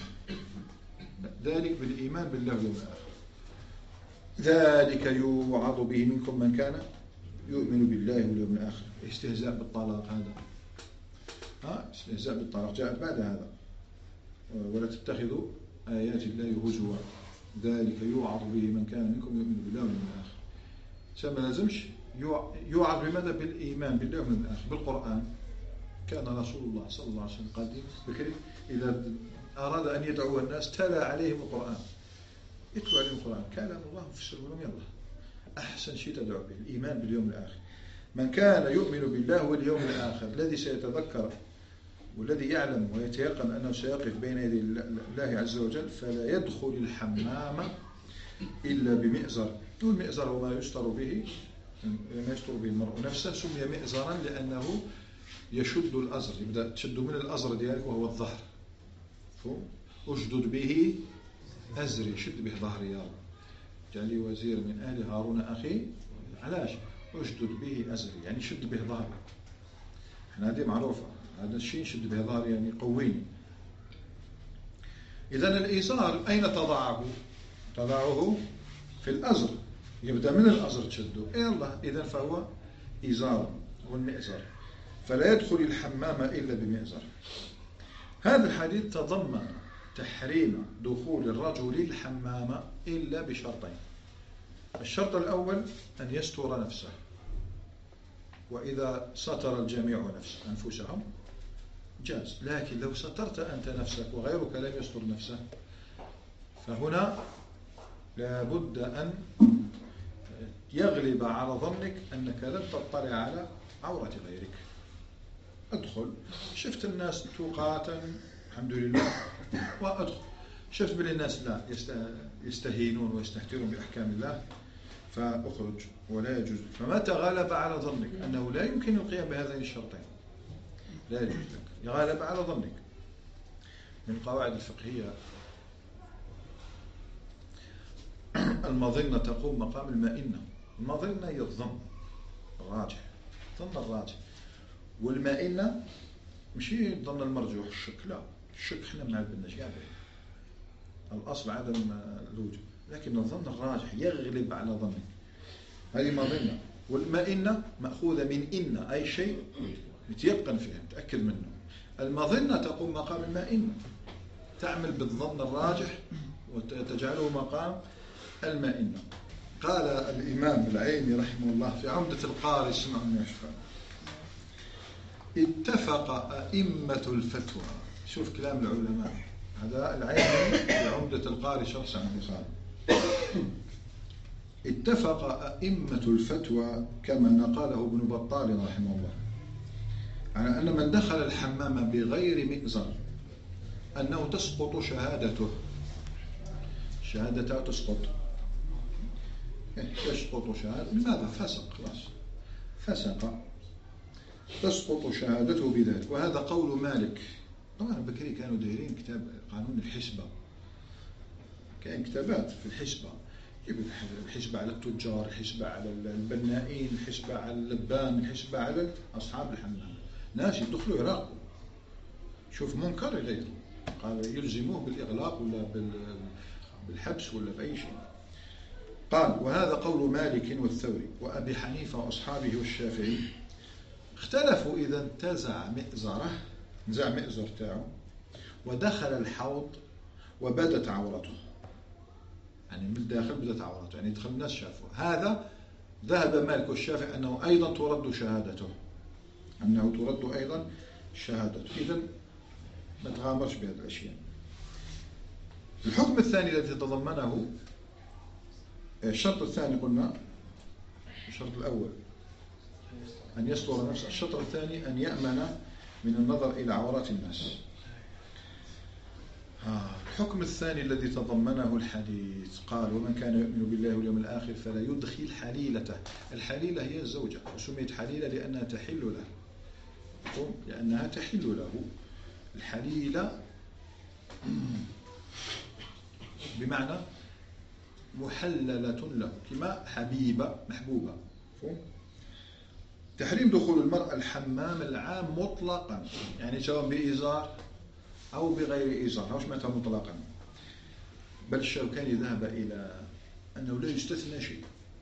ذلك بالإيمان بالله واليوم الآخر. ذلك يوعظ به منكم من كان يؤمن بالله واليوم الآخر. استهزاء بالطلاق هذا، ها استهزاء بالطلاق جاء بعد هذا. ولا تتخذوا آيات الله هزوا ذلك يوعظ به من كان منكم يؤمن بالله واليوم الآخر. سما لازمش يوعظ بماذا؟ بالإيمان بالله واليوم الآخر بالقرآن. كان رسول الله صلى الله عليه وسلم قديم بكري إذا أراد أن يدعو الناس تلا عليهم القرآن، يتلو عليهم القرآن كلام الله فسر لهم يلا أحسن شيء تدعو به الإيمان باليوم الآخر. من كان يؤمن بالله واليوم الآخر الذي سيتذكر والذي يعلم ويتيقن أنه سيقف بين يدي الله عز وجل فلا يدخل الحمام إلا بمئزر. والمئزر هو ما يستر به ما يستر به المرء نفسه. سمي مئزرا لأنه يشد الأزر، يبدأ تشد من الأزر ديالك وهو الظهر. أشدد به أزري، شد به ظهري يا رب. جعل لي وزير من أهل هارون أخي. علاش؟ أشدد به أزري يعني شد به ظهري. احنا هذه معروفة، هذا الشيء شد به ظهري يعني قويني. إذن الإيزار أين تضعه؟ تضعه في الأزر، يبدأ من الأزر تشده. إيه الله، إذن فهو إيزار والمئزر. فلا يدخل الحمام إلا بمئزر. هذا الحديث تضمن تحريم دخول الرجل الحمام إلا بشرطين. الشرط الأول أن يستر نفسه، وإذا ستر الجميع نفس أنفسهم جاز. لكن لو سترت أنت نفسك وغيرك لم يستر نفسه فهنا لابد أن يغلب على ظنك أنك لن تطلع على عورة غيرك. أدخل شفت الناس توقاتا الحمد لله وأدخل، شفت بلي الناس لا يستهينون ويستهترون بأحكام الله فأخرج ولا يجوز. فمتى غلب على ظنك أنه لا يمكن القيام بهذين الشرطين لا يجوز لك، يغلب على ظنك. من القواعد الفقهية المظنة تقوم مقام المائنة. المظنة هي الظن الراجح، الظن الراجح. والمائنة مشي الظن المرجوح الشك، لا الشك احنا ما عندناش يعني الأصل عدم الوجود، لكن الظن الراجح يغلب على ظنك، هذه مظنة. والمائنة مأخوذة من إن، أي شيء متيقن فيه متأكد منه. المظنة تقوم مقام المائنة، تعمل بالظن الراجح وتجعله مقام المائنة. قال الإمام العيني رحمه الله في عمدة القاري اسمعوا يا شباب: اتفق أئمة الفتوى. شوف كلام العلماء، هذا العيني في عمدة القاري شرح سعد البخاري. اتفق أئمة الفتوى كما نقله ابن بطال رحمه الله على أن من دخل الحمام بغير مئزر أنه تسقط شهادته، شهادته تسقط. تسقط شهادة، لماذا؟ فسق، خلاص فسق، تسقط شهادته بذلك. وهذا قول مالك. طبعا بكري كانوا دايرين كتاب قانون الحسبة، كان كتابات في الحسبة، يجيب الحسبة على التجار، الحسبة على البنائين، الحسبة على اللبان، الحسبة على أصحاب الحمام. ناس يدخلوا يراقبوا، شوف منكر غير قال يلزموه بالإغلاق ولا بالحبس ولا بأي شيء. قال: وهذا قول مالك والثوري وأبي حنيفة وأصحابه والشافعي. اختلفوا إذا انتزع مئزره، نزع مئزر تاعه ودخل الحوض وبدت عورته، يعني من الداخل بدت عورته، يعني دخل الناس شافوا. هذا ذهب مالك والشافعي أنه أيضا ترد شهادته، أنه ترد أيضا شهادته. إذن ما تغامرش بهذه الأشياء. الحكم الثاني الذي تضمنه الشرط الثاني، قلنا الشرط الأول أن يستر نفسه، الشرط الثاني أن يأمن من النظر إلى عورات الناس. آه. الحكم الثاني الذي تضمنه الحديث قال ومن كان يؤمن بالله واليوم الآخر فلا يدخل حليلته. الحليلة هي الزوجة، وسميت حليلة لأنها تحل له، لأنها تحل له. الحليلة بمعنى محللة له، كما حبيبة محبوبة. تحريم دخول المرأة الحمام العام مطلقا، يعني سواء بإزار أو بغير إزار، هاوش معناتها مطلقا. بل الشوكاني ذهب إلى أنه لا يستثنى شيء.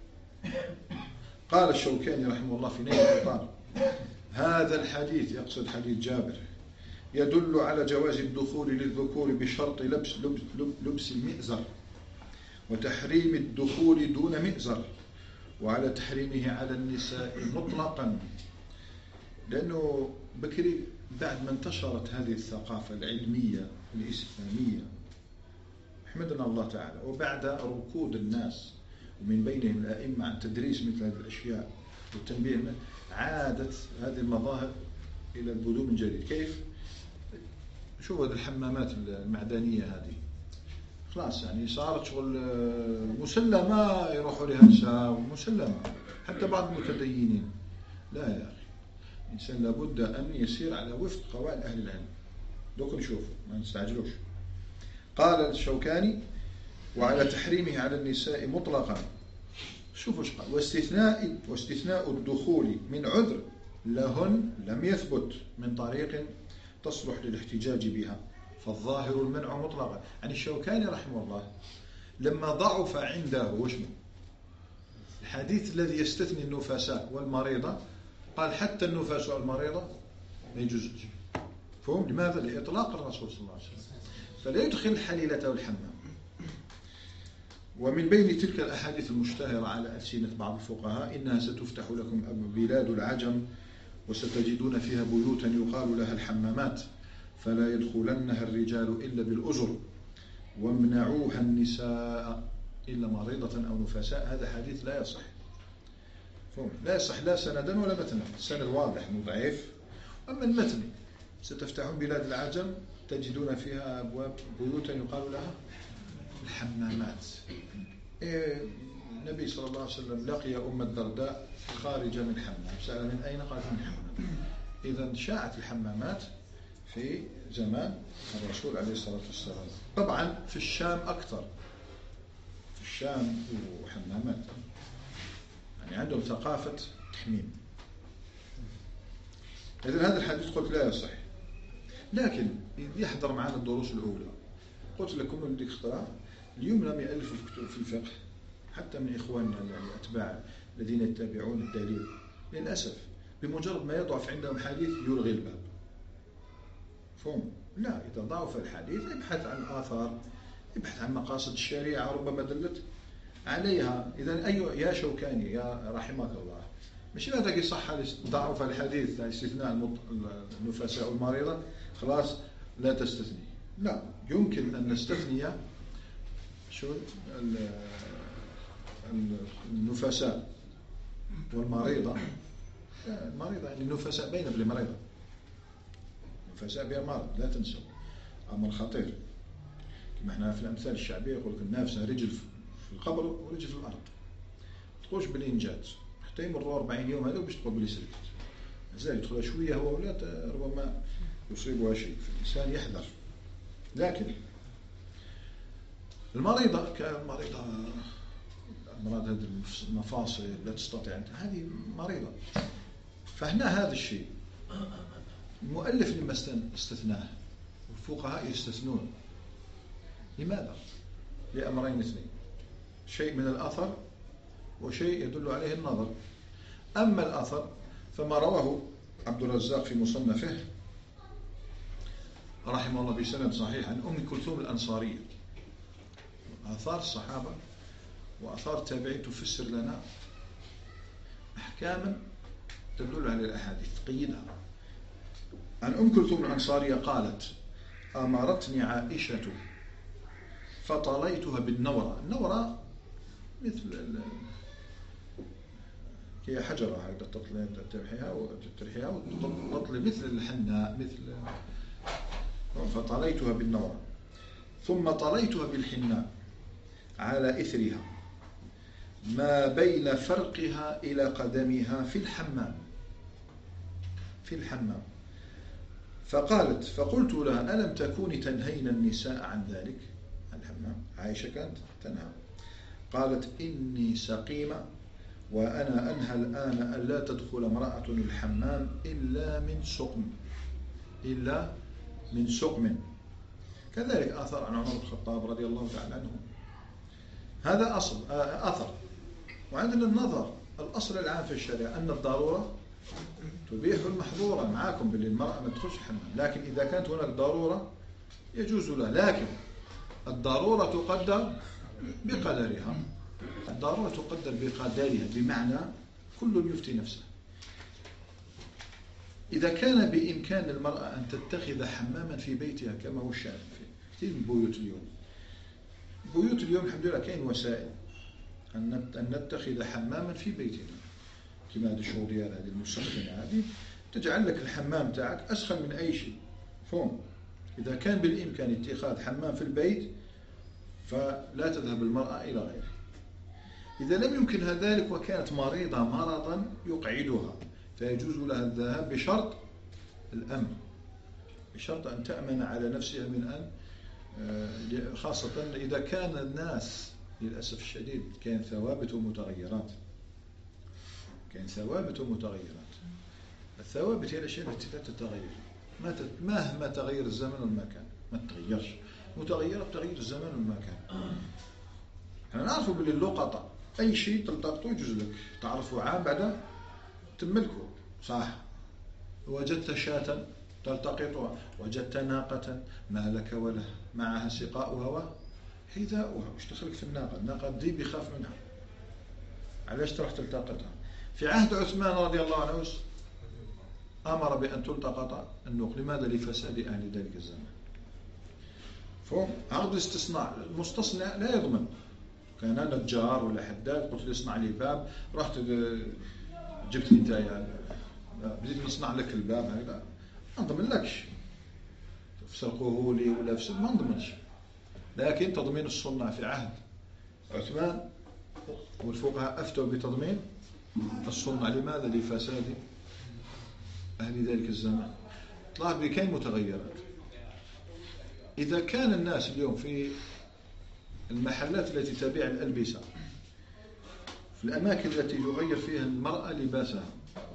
قال الشوكاني رحمه الله في نيل الأوطار: هذا الحديث، يقصد حديث جابر، يدل على جواز الدخول للذكور بشرط لبس, لبس, لبس المئزر، وتحريم الدخول دون مئزر، وعلى تحريمه على النساء مطلقا. لأنه بكري بعد ما انتشرت هذه الثقافة العلمية الإسلامية حمدنا الله تعالى، وبعد ركود الناس ومن بينهم الأئمة عن تدريس مثل هذه الأشياء والتنبيه، عادت هذه المظاهر إلى البدو من جديد. كيف؟ شوفوا هذه الحمامات المعدنية هذه خلاص يعني صارت شغل مسلمة، يروحوا لها نساء مسلمة، حتى بعض المتدينين. لا يا أخي، الإنسان لابد أن يسير على وفق قواعد أهل العلم. دوك نشوف، ما نستعجلوش. قال الشوكاني: وعلى تحريمه على النساء مطلقا. شوفوا ايش قال: واستثناء واستثناء الدخول من عذر لهن لم يثبت من طريق تصلح للاحتجاج بها، فالظاهر المنع مطلقا. يعني الشوكاني رحمه الله لما ضعف عنده وشنو الحديث الذي يستثني النفساء والمريضة، قال حتى النفساء والمريضة ما يجوزش. فهم لماذا؟ لإطلاق الرسول صلى الله عليه وسلم، فلا يدخل الحليلة والحمام. ومن بين تلك الأحاديث المشتهرة على ألسنة بعض الفقهاء: إنها ستفتح لكم بلاد العجم وستجدون فيها بيوتا يقال لها الحمامات، فلا يدخلنها الرجال إلا بالأزر، وامنعوها النساء إلا مريضة أو نفساء. هذا حديث لا يصح، لا يصح لا سندا ولا متنا. السند واضح انه ضعيف، أما المتن: ستفتحون بلاد العجم تجدون فيها أبواب بيوتا يقال لها الحمامات. إيه، النبي صلى الله عليه وسلم لقي أم الدرداء خارجة من حمام، سأل من أين؟ قالت من حمام. إذن شاعت الحمامات في زمان الرسول عليه الصلاة والسلام. طبعا في الشام أكثر، في الشام وحمامات، يعني عندهم ثقافة تحميم. إذن هذا الحديث قلت لا يصح، لكن يحضر معنا الدروس الأولى. قلت لكم اللي اخترع اليوم لم يألفوا في الفقه حتى من إخواننا الأتباع الذين يتبعون الدليل، للأسف بمجرد ما يضعف عندهم حديث يلغي الباب. فهم؟ لا، إذا ضعف الحديث ابحث عن آثار، ابحث عن مقاصد الشريعة ربما دلت عليها. إذن أيها يا شوكاني يا رحمك الله، مش لا تقي صح ضعف الحديث استثناء النفساء والمريضة خلاص لا تستثني. لا، يمكن أن نستثني شو النفساء والمريضة. المريضة يعني النفساء بين بالمريضة، النفساء بها مرض لا تنسوا، أمر خطير. كما احنا في الأمثال الشعبية يقول لك النافسة رجل في القبر ورجل في الأرض، تقولش بالإنجاز حتى يمروا أربعين يوم هذا وباش تقول بالإسلام زي يدخل شوية هو ولا ربما يصيبها شيء. فالإنسان يحذر. لكن المريضة كالمريضة أمراض هذه المفاصل لا تستطيع أنت، هذه مريضة. فهنا هذا الشيء المؤلف لما استثناه والفقهاء يستثنون. لماذا؟ لأمرين اثنين: شيء من الأثر وشيء يدل عليه النظر. أما الأثر فما رواه عبد الرزاق في مصنفه رحمه الله بسند صحيح عن أم كلثوم الأنصارية، آثار الصحابة وآثار التابعين تفسر لنا أحكاما تدل على الأحاديث قيدها. عن أم كلثوم الأنصارية قالت: أمرتني عائشة فطليتها بالنورة. النورة مثل هي حجرة هكذا تطليها وتطرحها وتطلي مثل الحناء مثل، فطليتها بالنورة ثم طريتها بالحناء على إثرها ما بين فرقها إلى قدمها في الحمام في الحمام فقالت فقلت لها ألم تكوني تنهين النساء عن ذلك الحمام؟ عائشة كانت تنهى. قالت إني سقيمة وأنا أنهى الآن ألا تدخل امرأة الحمام إلا من سقم إلا من سقم. كذلك آثار عن عمر بن الخطاب رضي الله تعالى عنه. هذا أصل أثر. وعندنا النظر الأصل العام في الشريعة أن الضرورة تبيح المحظورة. معاكم باللي المرأة ما تدخلش الحمام، لكن إذا كانت هناك ضرورة يجوز لها، لكن الضرورة تقدر بقدرها. الضرورة تقدر بقدرها بمعنى كل يفتي نفسه. إذا كان بإمكان المرأة أن تتخذ حماما في بيتها كما هو الشأن في البيوت اليوم، بيوت اليوم الحمد لله كاين وسائل أن نتخذ حماما في بيتنا كما هذه الشغليات هذه المسخنة هذه تجعل لك الحمام تاعك أسخن من أي شيء. فهم إذا كان بالإمكان اتخاذ حمام في البيت فلا تذهب المرأة إلى غيره. إذا لم يمكن ذلك وكانت مريضة مرضا يقعدها فيجوز لها الذهاب بشرط الأمن، بشرط أن تأمن على نفسها من أن خاصة إذا كان الناس للأسف الشديد كان ثوابت ومتغيرات كان ثوابت ومتغيرات. الثوابت هي الأشياء التي لا تتغير مهما تغير الزمن والمكان، ما تتغيرش. متغيرة بتغيير الزمن والمكان. احنا نعرفوا باللي اللقطة أي شيء تلتقطه يجوز لك تعرفه عام بعد تملكه صح. وجدت شاة تلتقطها، وجدت ناقة ما لك وله معها سقاؤها وحذاؤها. وش دخلك في الناقة؟ الناقة دي بيخاف منها، علاش تروح تلتقطها؟ في عهد عثمان رضي الله عنه أمر بأن تلتقط النوق. لماذا؟ لفساد أهل ذلك الزمان. فهم عقد استصناع، المستصنع لا يضمن. كان نجار ولا حداد قلت لي اصنع لي باب، رحت جبت لي انت يعني بديت نصنع لك الباب هذا ما نضمن لكش تسرقوه لي ولا فسد، ما نضمنش. لكن تضمين الصنع في عهد عثمان والفقهاء أفتوا بتضمين الصنع. لماذا؟ لفساد أهل ذلك الزمان. طلع بكاين متغيرات. إذا كان الناس اليوم في المحلات التي تبيع الألبسة في الأماكن التي يغير فيها المرأة لباسها،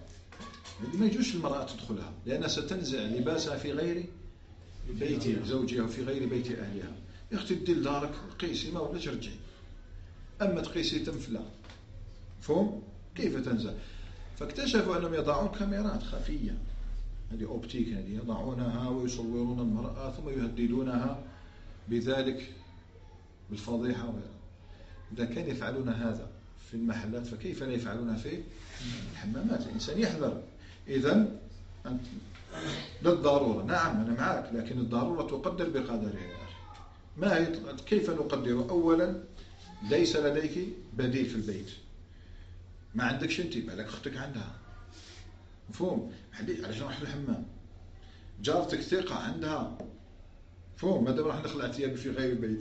ما يجوش المرأة تدخلها لأنها ستنزع لباسها في غير بيت زوجها وفي غير بيت أهلها. يا أختي دي لدارك قيسي ما ولا ترجعي، أما تقيسي تنفلا. فهم كيف تنزع؟ فاكتشفوا أنهم يضعون كاميرات خفية، هذه أوبتيك، هذه يضعونها ويصورون المرأة ثم يهددونها بذلك بالفضيحة وغيرها. إذا كان يفعلون هذا في المحلات فكيف لا يفعلونها في الحمامات؟ الإنسان يحذر. إذن أنت للضرورة نعم أنا معك، لكن الضرورة تقدر بقدرها يا أخي. ما هي كيف نقدر؟ أولا ليس لديك بديل في البيت، ما عندكش انت، بالك اختك عندها، مفهوم؟ علاش نروح للحمام؟ جارتك ثقة عندها، مفهوم؟ ماذا راح نخلع ثيابي في غير البيت؟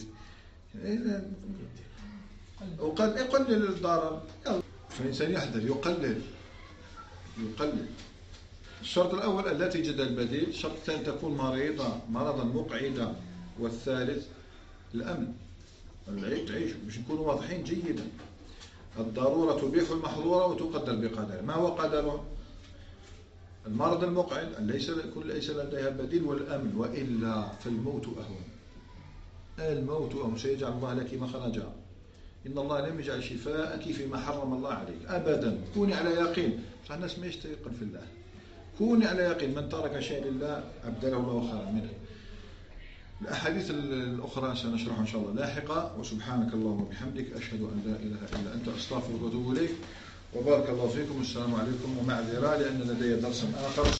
وقال يقلل الضرر. فالإنسان يحذر، يقلل يقلل. الشرط الأول أن لا توجد البديل. الشرط الثاني تكون مريضة مرضا مقعدا. والثالث الأمن، العيب تعيش باش نكونوا واضحين جيدا. الضرورة تبيح المحظورة وتقدر بقدر. ما هو قدره؟ المرض المقعد أن ليس كل ليس لديها بديل، والأمن، وإلا فالموت أهون. الموت أهون. سيجعل الله لك مخرجا. إن الله لم يجعل شفاءك فيما حرم الله عليك أبدا. كوني على يقين. الناس ما يستيقن في الله. كوني على يقين. من ترك شيء لله أبدله الله خيرا منه. الأحاديث الأخرى سنشرحها إن شاء الله لاحقا. وسبحانك اللهم وبحمدك أشهد أن لا إله إلا أنت أستغفرك وأتوب إليك. وبارك الله فيكم. والسلام عليكم. ومعذرة لأن لدي درس آخر.